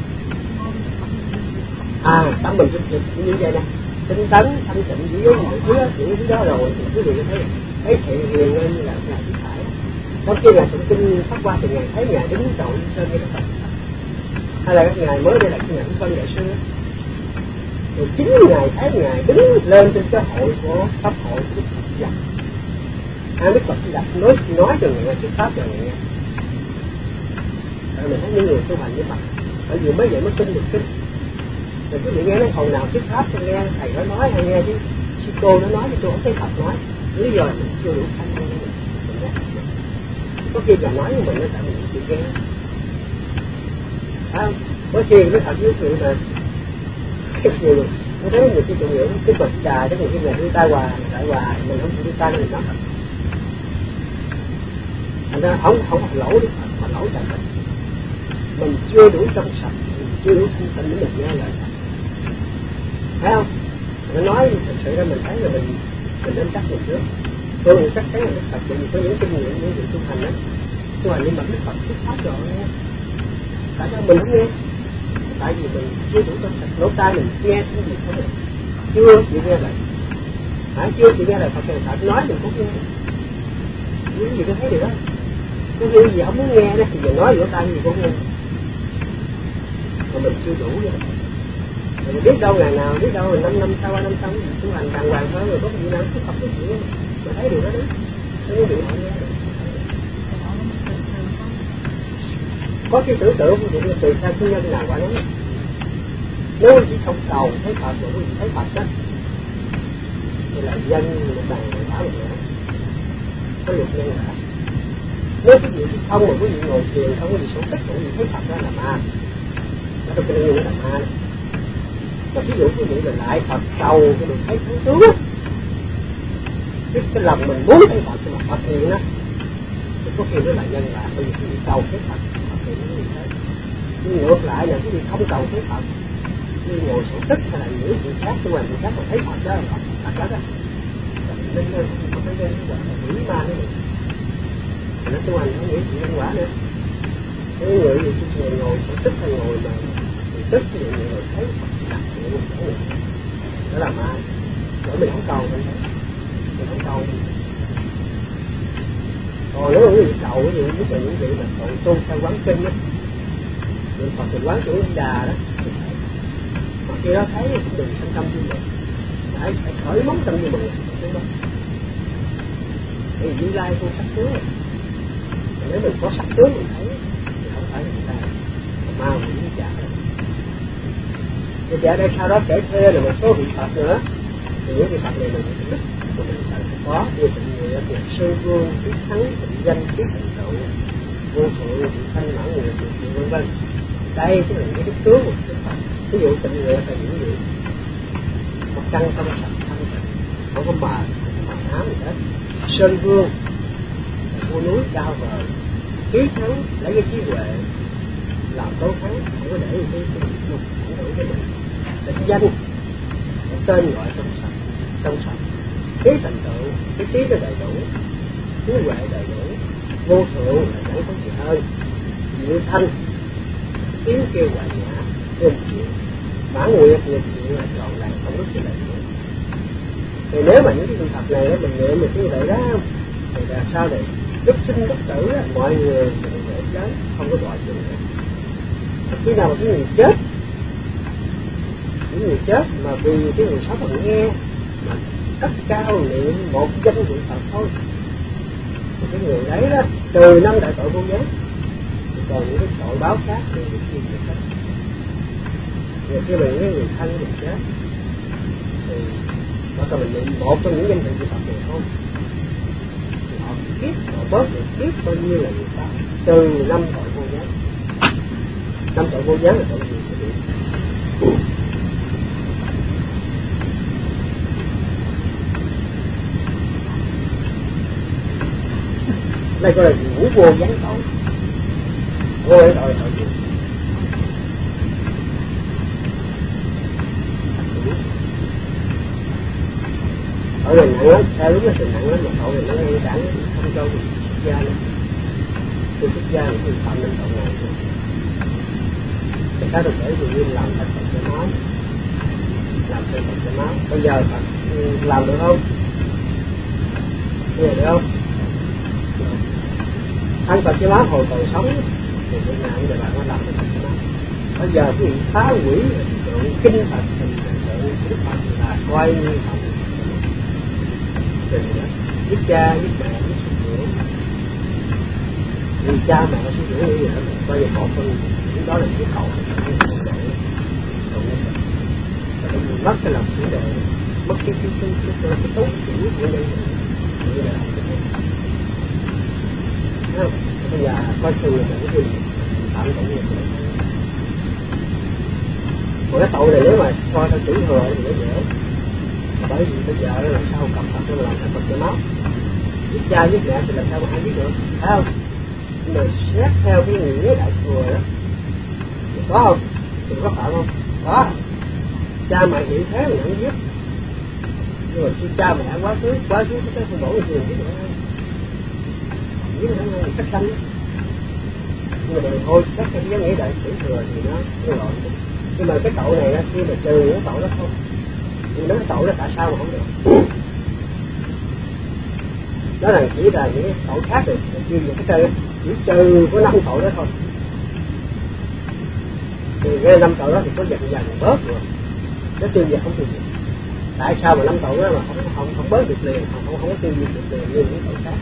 À, tâm mình cũng như vậy nè, tinh tấn, thanh tịnh với những thứ đó, những thứ đó rồi thì quý vị thấy thấy thiện hiền lên như là ngài thuyết phải. Trong khi ngài tụng kinh pháp qua thì ngài thấy ngài đứng đầu linh sơn như Đức Phật. Hay là các ngài mới đây là cái ngài phân đại sư, rồi chính ngài thấy ngài đứng lên trên cái hội của pháp hội của Đức Phật Di Lặc. À, Đức Phật Di Lặc nói nói cho ngài thuyết pháp cho ngài nghe. Rồi mình thấy những người tu hành như vậy, bởi vì mới vậy mới tin được kinh. Rồi quý vị nghe nói hồi nào thuyết pháp tôi nghe thầy nó nói hay nghe chứ sư cô nó nói thì tôi không thấy Phật nói. Lý do là mình chưa đủ khả năng để mình nghe. Có khi là nói với mình nó tại mình không chịu nghe. À, có khi nó thật với quý vị mà nhiều tôi thấy nhiều khi tụng niệm cái Phật Đà cái người khi này đưa ta hòa đại hòa mình không chịu đưa ta nên mình nói thật. Thành ra không không lỗi Đức Phật mà lỗi tại mình. Mình chưa đủ trong sạch, mình chưa đủ thanh tịnh để mình nghe lời Phật. Thấy không? Nó nói thật sự ra mình thấy là mình mình nên chắc mình trước. Tôi cũng chắc chắn là Đức Phật bởi vì có những kinh nghiệm những việc tu hành đó. Tu hành nhưng mà Đức Phật thuyết pháp rồi nghe. Tại sao mình không nghe? Tại vì mình chưa đủ trong sạch, lỗ tai mình nghe cái gì không được. Chưa chịu nghe lời. Hả? Chưa chịu nghe lời Phật thì Phật nói mình cũng nghe. Những cái gì tôi thấy được đó. Có cái gì không muốn nghe đó thì mình nói lỗ tai gì cũng nghe. Mà mình chưa đủ nữa. Mình biết đâu ngày nào, biết đâu rồi năm năm sau, ba năm sau cái gì tu hành đàng hoàng hơn rồi có cái gì nào cứ Phật cái chuyện mà thấy được đó đó. Nó mới bị họ nghe. Có cái tưởng tượng của chuyện là tùy theo cái nhân nào quả nói. Nếu chỉ không cầu thấy Phật rồi quý vị thấy Phật đó thì là nhân một đàn quả một nữa. Có luật nhân quả. Nếu quý vị không mà quý vị ngồi thiền không có gì sống tích quý vị thấy Phật đó là ma. Nó trong cái nhân là ma đó. Mà ví dụ quý vị là lại Phật cầu thì mình thấy thắng tướng á. Cái, cái lòng mình muốn thấy Phật mà Phật hiện đó thì có khi nó là nhân quả. Bởi vì quý vị cầu thấy Phật Phật hiện nó như thế. Nhưng ngược lại là quý vị không cầu thấy Phật như ngồi sổ tích hay là nghĩ chuyện khác tu hành chuyện khác mà thấy Phật đó là Phật Phật đó đó. Nên nên không phải nhân quả là quỷ ma nữa. Nó tu hành không nghĩ chuyện nhân quả nữa. Cái người gì ngồi ngồi sổ tích hay ngồi mà tức ví dụ như là thấy Phật đặt của mình thấy được đó là ma. Rồi mình không cầu mình thấy mình không cầu mình. Còn nếu mà quý vị cầu ví dụ như những vị mà cầu tu theo quán kinh á niệm Phật thì quán chữ Di Đà đó mà khi đó thấy cũng đừng sanh tâm như mình phải phải khởi móng tâm như mình đúng không? Thì Như Lai tu sắc tướng Nếu mình có sắc tướng mình thấy thì không phải là người ta mà ma quỷ giả. Thì giả đây sau đó kể thêm là một số vị Phật nữa. Thì những vị Phật này là những đức của mình phải có như tịnh nghĩa, việc sư vương, quyết thắng, tịnh danh, quyết thành tựu, vô thượng, vị thanh, mãn nguyện, vị thiện vân vân. Đây chính là những đức tướng của Đức Phật. Ví dụ tịnh nghĩa là những gì? Một căn không sạch thanh tịnh, không có mờ, không có mờ ám gì hết. Sơn vương là vua núi cao vời, trí thắng lấy cái trí huệ làm tố thắng, không có để cái cái lục không đổi cái định. Định danh cái tên gọi trong sạch, trong sạch. Trí thành tựu, cái trí nó đầy đủ, trí huệ đầy đủ, vô thượng là chẳng có gì hơn. Diệu thanh, tiếng kêu hoài nhã, êm dịu. Mãn nguyện nguyện thiện là trọn vẹn không rất là đầy đủ. Thì nếu mà những cái trường hợp này đó mình niệm mình như vậy đó, thì làm sao để lúc sinh lúc tử đó, mọi người mình để chết không có đòi chuyện nữa. Khi nào mà cái người chết, những người chết mà vì cái người sống mà nghe mà cấp cao niệm một danh hiệu Phật thôi, thì cái người đấy đó từ năm đại tội vô gián, còn những cái tội báo khác thì được gì được hết. Rồi khi mà những người thân mình chết thì bắt đầu mình niệm một trong những danh hiệu Phật này thôi, thì họ biết họ bớt được biết bao nhiêu là người ta từ năm tội vô gián. Năm tội vô gián là tội gì quý vị? Đây gọi là ngũ vô gián tội. Vô gián tội là tội gì? Tội này nặng lắm, theo đúng là sự nặng lắm, mà tội này nó ngăn cản không cho mình xuất gia nữa. Tôi xuất gia thì tôi phạm lên tội này thôi. Thì các đồng thể thì làm thật Phật cho máu, làm thật Phật cho máu. Bây giờ Phật làm được không? Bây giờ được không? Thanh Phật cho máu hồi còn sống thì tôi nhận để bạn có làm được Phật cho máu. Bây giờ quý vị phá hủy tượng kinh Phật thì tượng Đức Phật là coi như Phật. Giết cha, giết mẹ, giết sư trưởng. Vì cha mẹ sư trưởng như vậy đó, coi như một phần đó là cái tội. Và mình mất cái lòng sửa đệ, mất cái cái cái cái cái, cái tốt chữ của nhân như là làm cái không? Bây giờ coi chừng là cái gì phạm tội nghiệp này. Một cái tội này nếu mà coi theo chữ thừa thì nó dễ. Bởi vì bây giờ là sao cầm Phật nó làm cái Phật cho máu. Giết cha giết mẹ thì làm sao mà ai giết được, phải không? Nhưng mà xét theo cái nghĩa đại thừa đó thì có không? Thì có phải không? Có. Cha mẹ hiện thế mà không giết. Nhưng mà khi cha mẹ quá khứ, quá khứ cái không đổ người giết nữa. Giết nữa là cách sanh. Nhưng mà thôi xét theo cái nghĩa đại thừa thì nó nó lộn. Nhưng mà cái tội này đó, khi mà trừ cái tội đó không, nhưng nó cái tội đó tại sao mà không được? Đó là chỉ là những cái tội khác được, chỉ những cái trừ, chỉ trừ có năm tội đó thôi. Thì cái năm tội đó thì có dần dần bớt rồi, nó tiêu diệt không tiêu diệt. Tại sao mà năm tội đó mà không không không bớt được liền, không không, không có tiêu diệt được liền như những tội khác?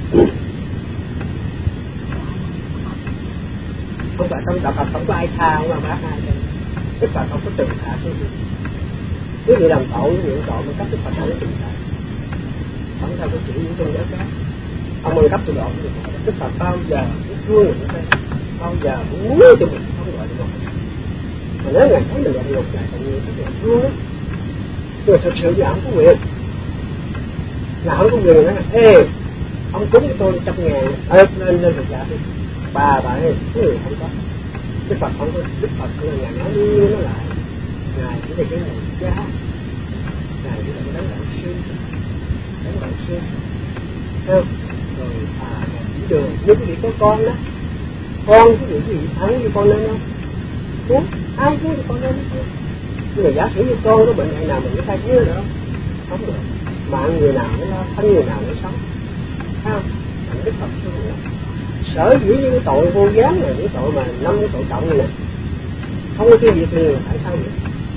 Không phải trong đạo Phật không có ai tha, không có bác ai đâu. Đức Phật không có trừng phạt cái gì. Quý vị làm tội, quý vị tội mà cấp Đức Phật không có trừng phạt. Không theo cái chỉ những tôn giáo khác. Ông ơi cấp tôi độ thì Đức Phật bao giờ cũng thương mình ở đây, bao giờ cũng muốn cho mình không gọi được. Mà nếu Ngài thấy mình là ngục Ngài còn nhiều cái thương đó. Nhưng mà thật sự Ngài không có quyền. Ngài không có quyền nói ê, ông cúng cho tôi trăm ngàn, ê lên lên thật giả đi. Bà bà ơi, cái người không có. Đức Phật không có, Đức Phật là Ngài nói đi nó lại. Ngài chỉ là cái người cha, Ngài chỉ là cái đấng đạo sư, đấng đạo sư, không? Rồi à chỉ đường, nếu quý vị có con đó, con quý vị quý vị thắng như con lên không? Đúng, ai cũng như con lên không? Nhưng mà giả sử như con có bệnh hay nào mình có thay thế được không? Không được. Mạng người nào nó lo, thân người nào nó sống, không? Thành Đức Phật thương người. Sở dĩ những cái tội vô gián này, những tội mà năm cái tội trọng này nè, không có tiêu diệt liền là tại sao vậy?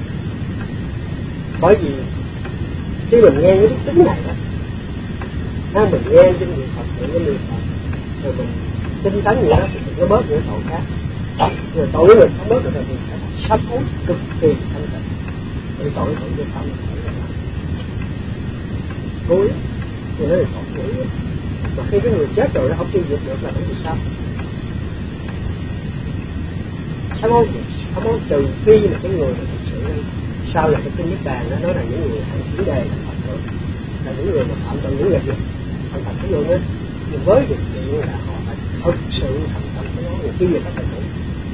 Bởi vì khi mình nghe những cái tính này đó, ha, mình nghe trên người Phật, mình nghe người Phật, rồi mình tinh tấn gì đó thì nó bớt những tội khác. Rồi tội của mình không bớt được thì phải sám hối cực kỳ thanh tịnh. Vì tội tội vô tâm cuối thì nó là tội cuối. Mà khi cái người chết rồi nó không tiêu diệt được là bởi vì sao? Sám hối sám hối trừ khi mà cái người mà thực sự sau này cái kinh Niết Bàn đó, nó là những người hành xỉn đề thành Phật rồi, là những người mà phạm tội những nghiệp gì thành Phật luôn á. Nhưng với điều kiện là họ phải thực sự thành tâm cái đó, người tiêu diệt các tội lỗi.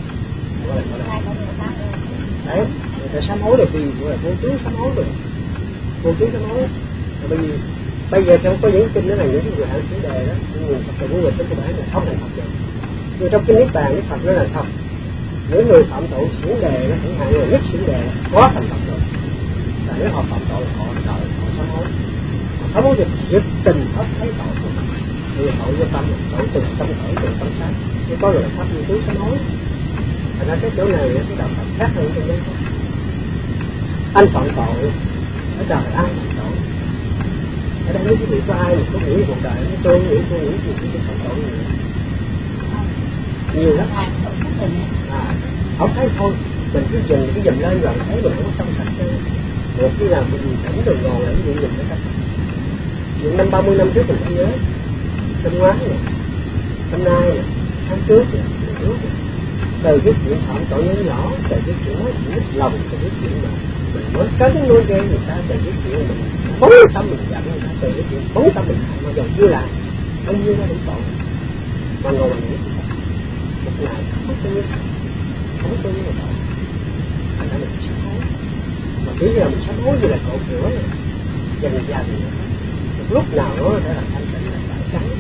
Đấy, người ta sám hối là vì gọi là vô tướng sám hối rồi, vô tướng sám hối. Bởi vì bây giờ trong có những kinh đó là những người hành xỉn đề đó, những người Phật tử của người trên cơ bản là không thành Phật được. Nhưng trong kinh Niết Bàn Đức Phật nói là không. Những người phạm tội xỉn đề đó, chẳng hạn người nhất xỉn đề có thành Phật rồi. Và nếu họ phạm tội họ tội họ sám hối, họ sám hối được nhiệt tình hết thấy tội của mình. Thì tội vô tâm, tội từng tâm khởi từng tâm sát. Nếu có người pháp như tú sám hối. Thành ra cái chỗ này cái đạo Phật khác hơn trong đấy. Anh phạm tội, ở trời ai phạm tội? Ở đây mấy quý vị có ai mà có nghĩ cuộc đời nó tôi nghĩ tôi nghĩ gì tôi phạm tội nhiều nhiều lắm. À, không thấy thôi, mình cứ dừng cái dùm lên rồi thấy mình không có trong sạch. Một khi nào mình tỉnh rồi ngồi là cái gì mình nó sạch. Những năm ba mươi năm trước mình không nhớ, năm ngoái nè, năm nay nè, tháng trước nè, trước nè. Từ cái chuyện phạm tội nhỏ nhỏ, từ cái chuyện nói chuyện mất lòng, từ cái chuyện mà mình mới cấn nuôi ghê người ta, từ cái chuyện mình bóng tâm mình giận người ta, từ cái chuyện bóng tâm mình hại mà giờ chưa làm, bao nhiêu nó đủ tội. Mà ngồi mình nghĩ một ngày không có nhiêu, không có nhiêu tội. Thành ra mình sám hối. Mà chỉ là mình sám hối như là cột rửa này, dần dần một lúc nào nó sẽ là thanh tịnh là phải trắng.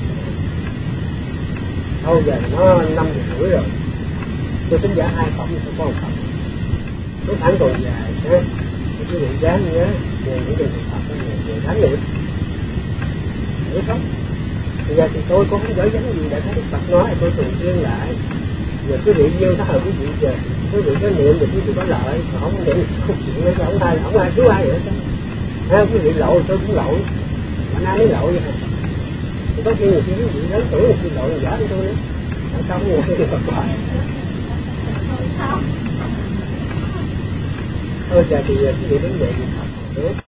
Thôi giờ nó năm giờ rưỡi rồi, tôi tính giả hai phẩm sẽ có một phẩm. Mấy tháng còn dài ha, thì quý vị dám nhớ về những kinh Phật đó, về thánh niệm, hiểu không? Bây giờ thì tôi cũng không giỏi dám gì để thấy Đức Phật nói, tôi thường xuyên lại. Giờ quý vị yêu nó hợp quý vị giờ, quý vị có niệm thì quý vị có lợi, mà không niệm không chuyện nữa chứ không ai, không ai cứu ai nữa chứ. Ha, quý vị lội tôi cũng lội, mà nay mới lội vậy hả? Thì có khi nhiều khi quý vị lớn tuổi thì lội giỏi hơn tôi nữa, không nhiều khi Phật hoài. Thôi giờ thì quý vị đứng dậy thì Phật.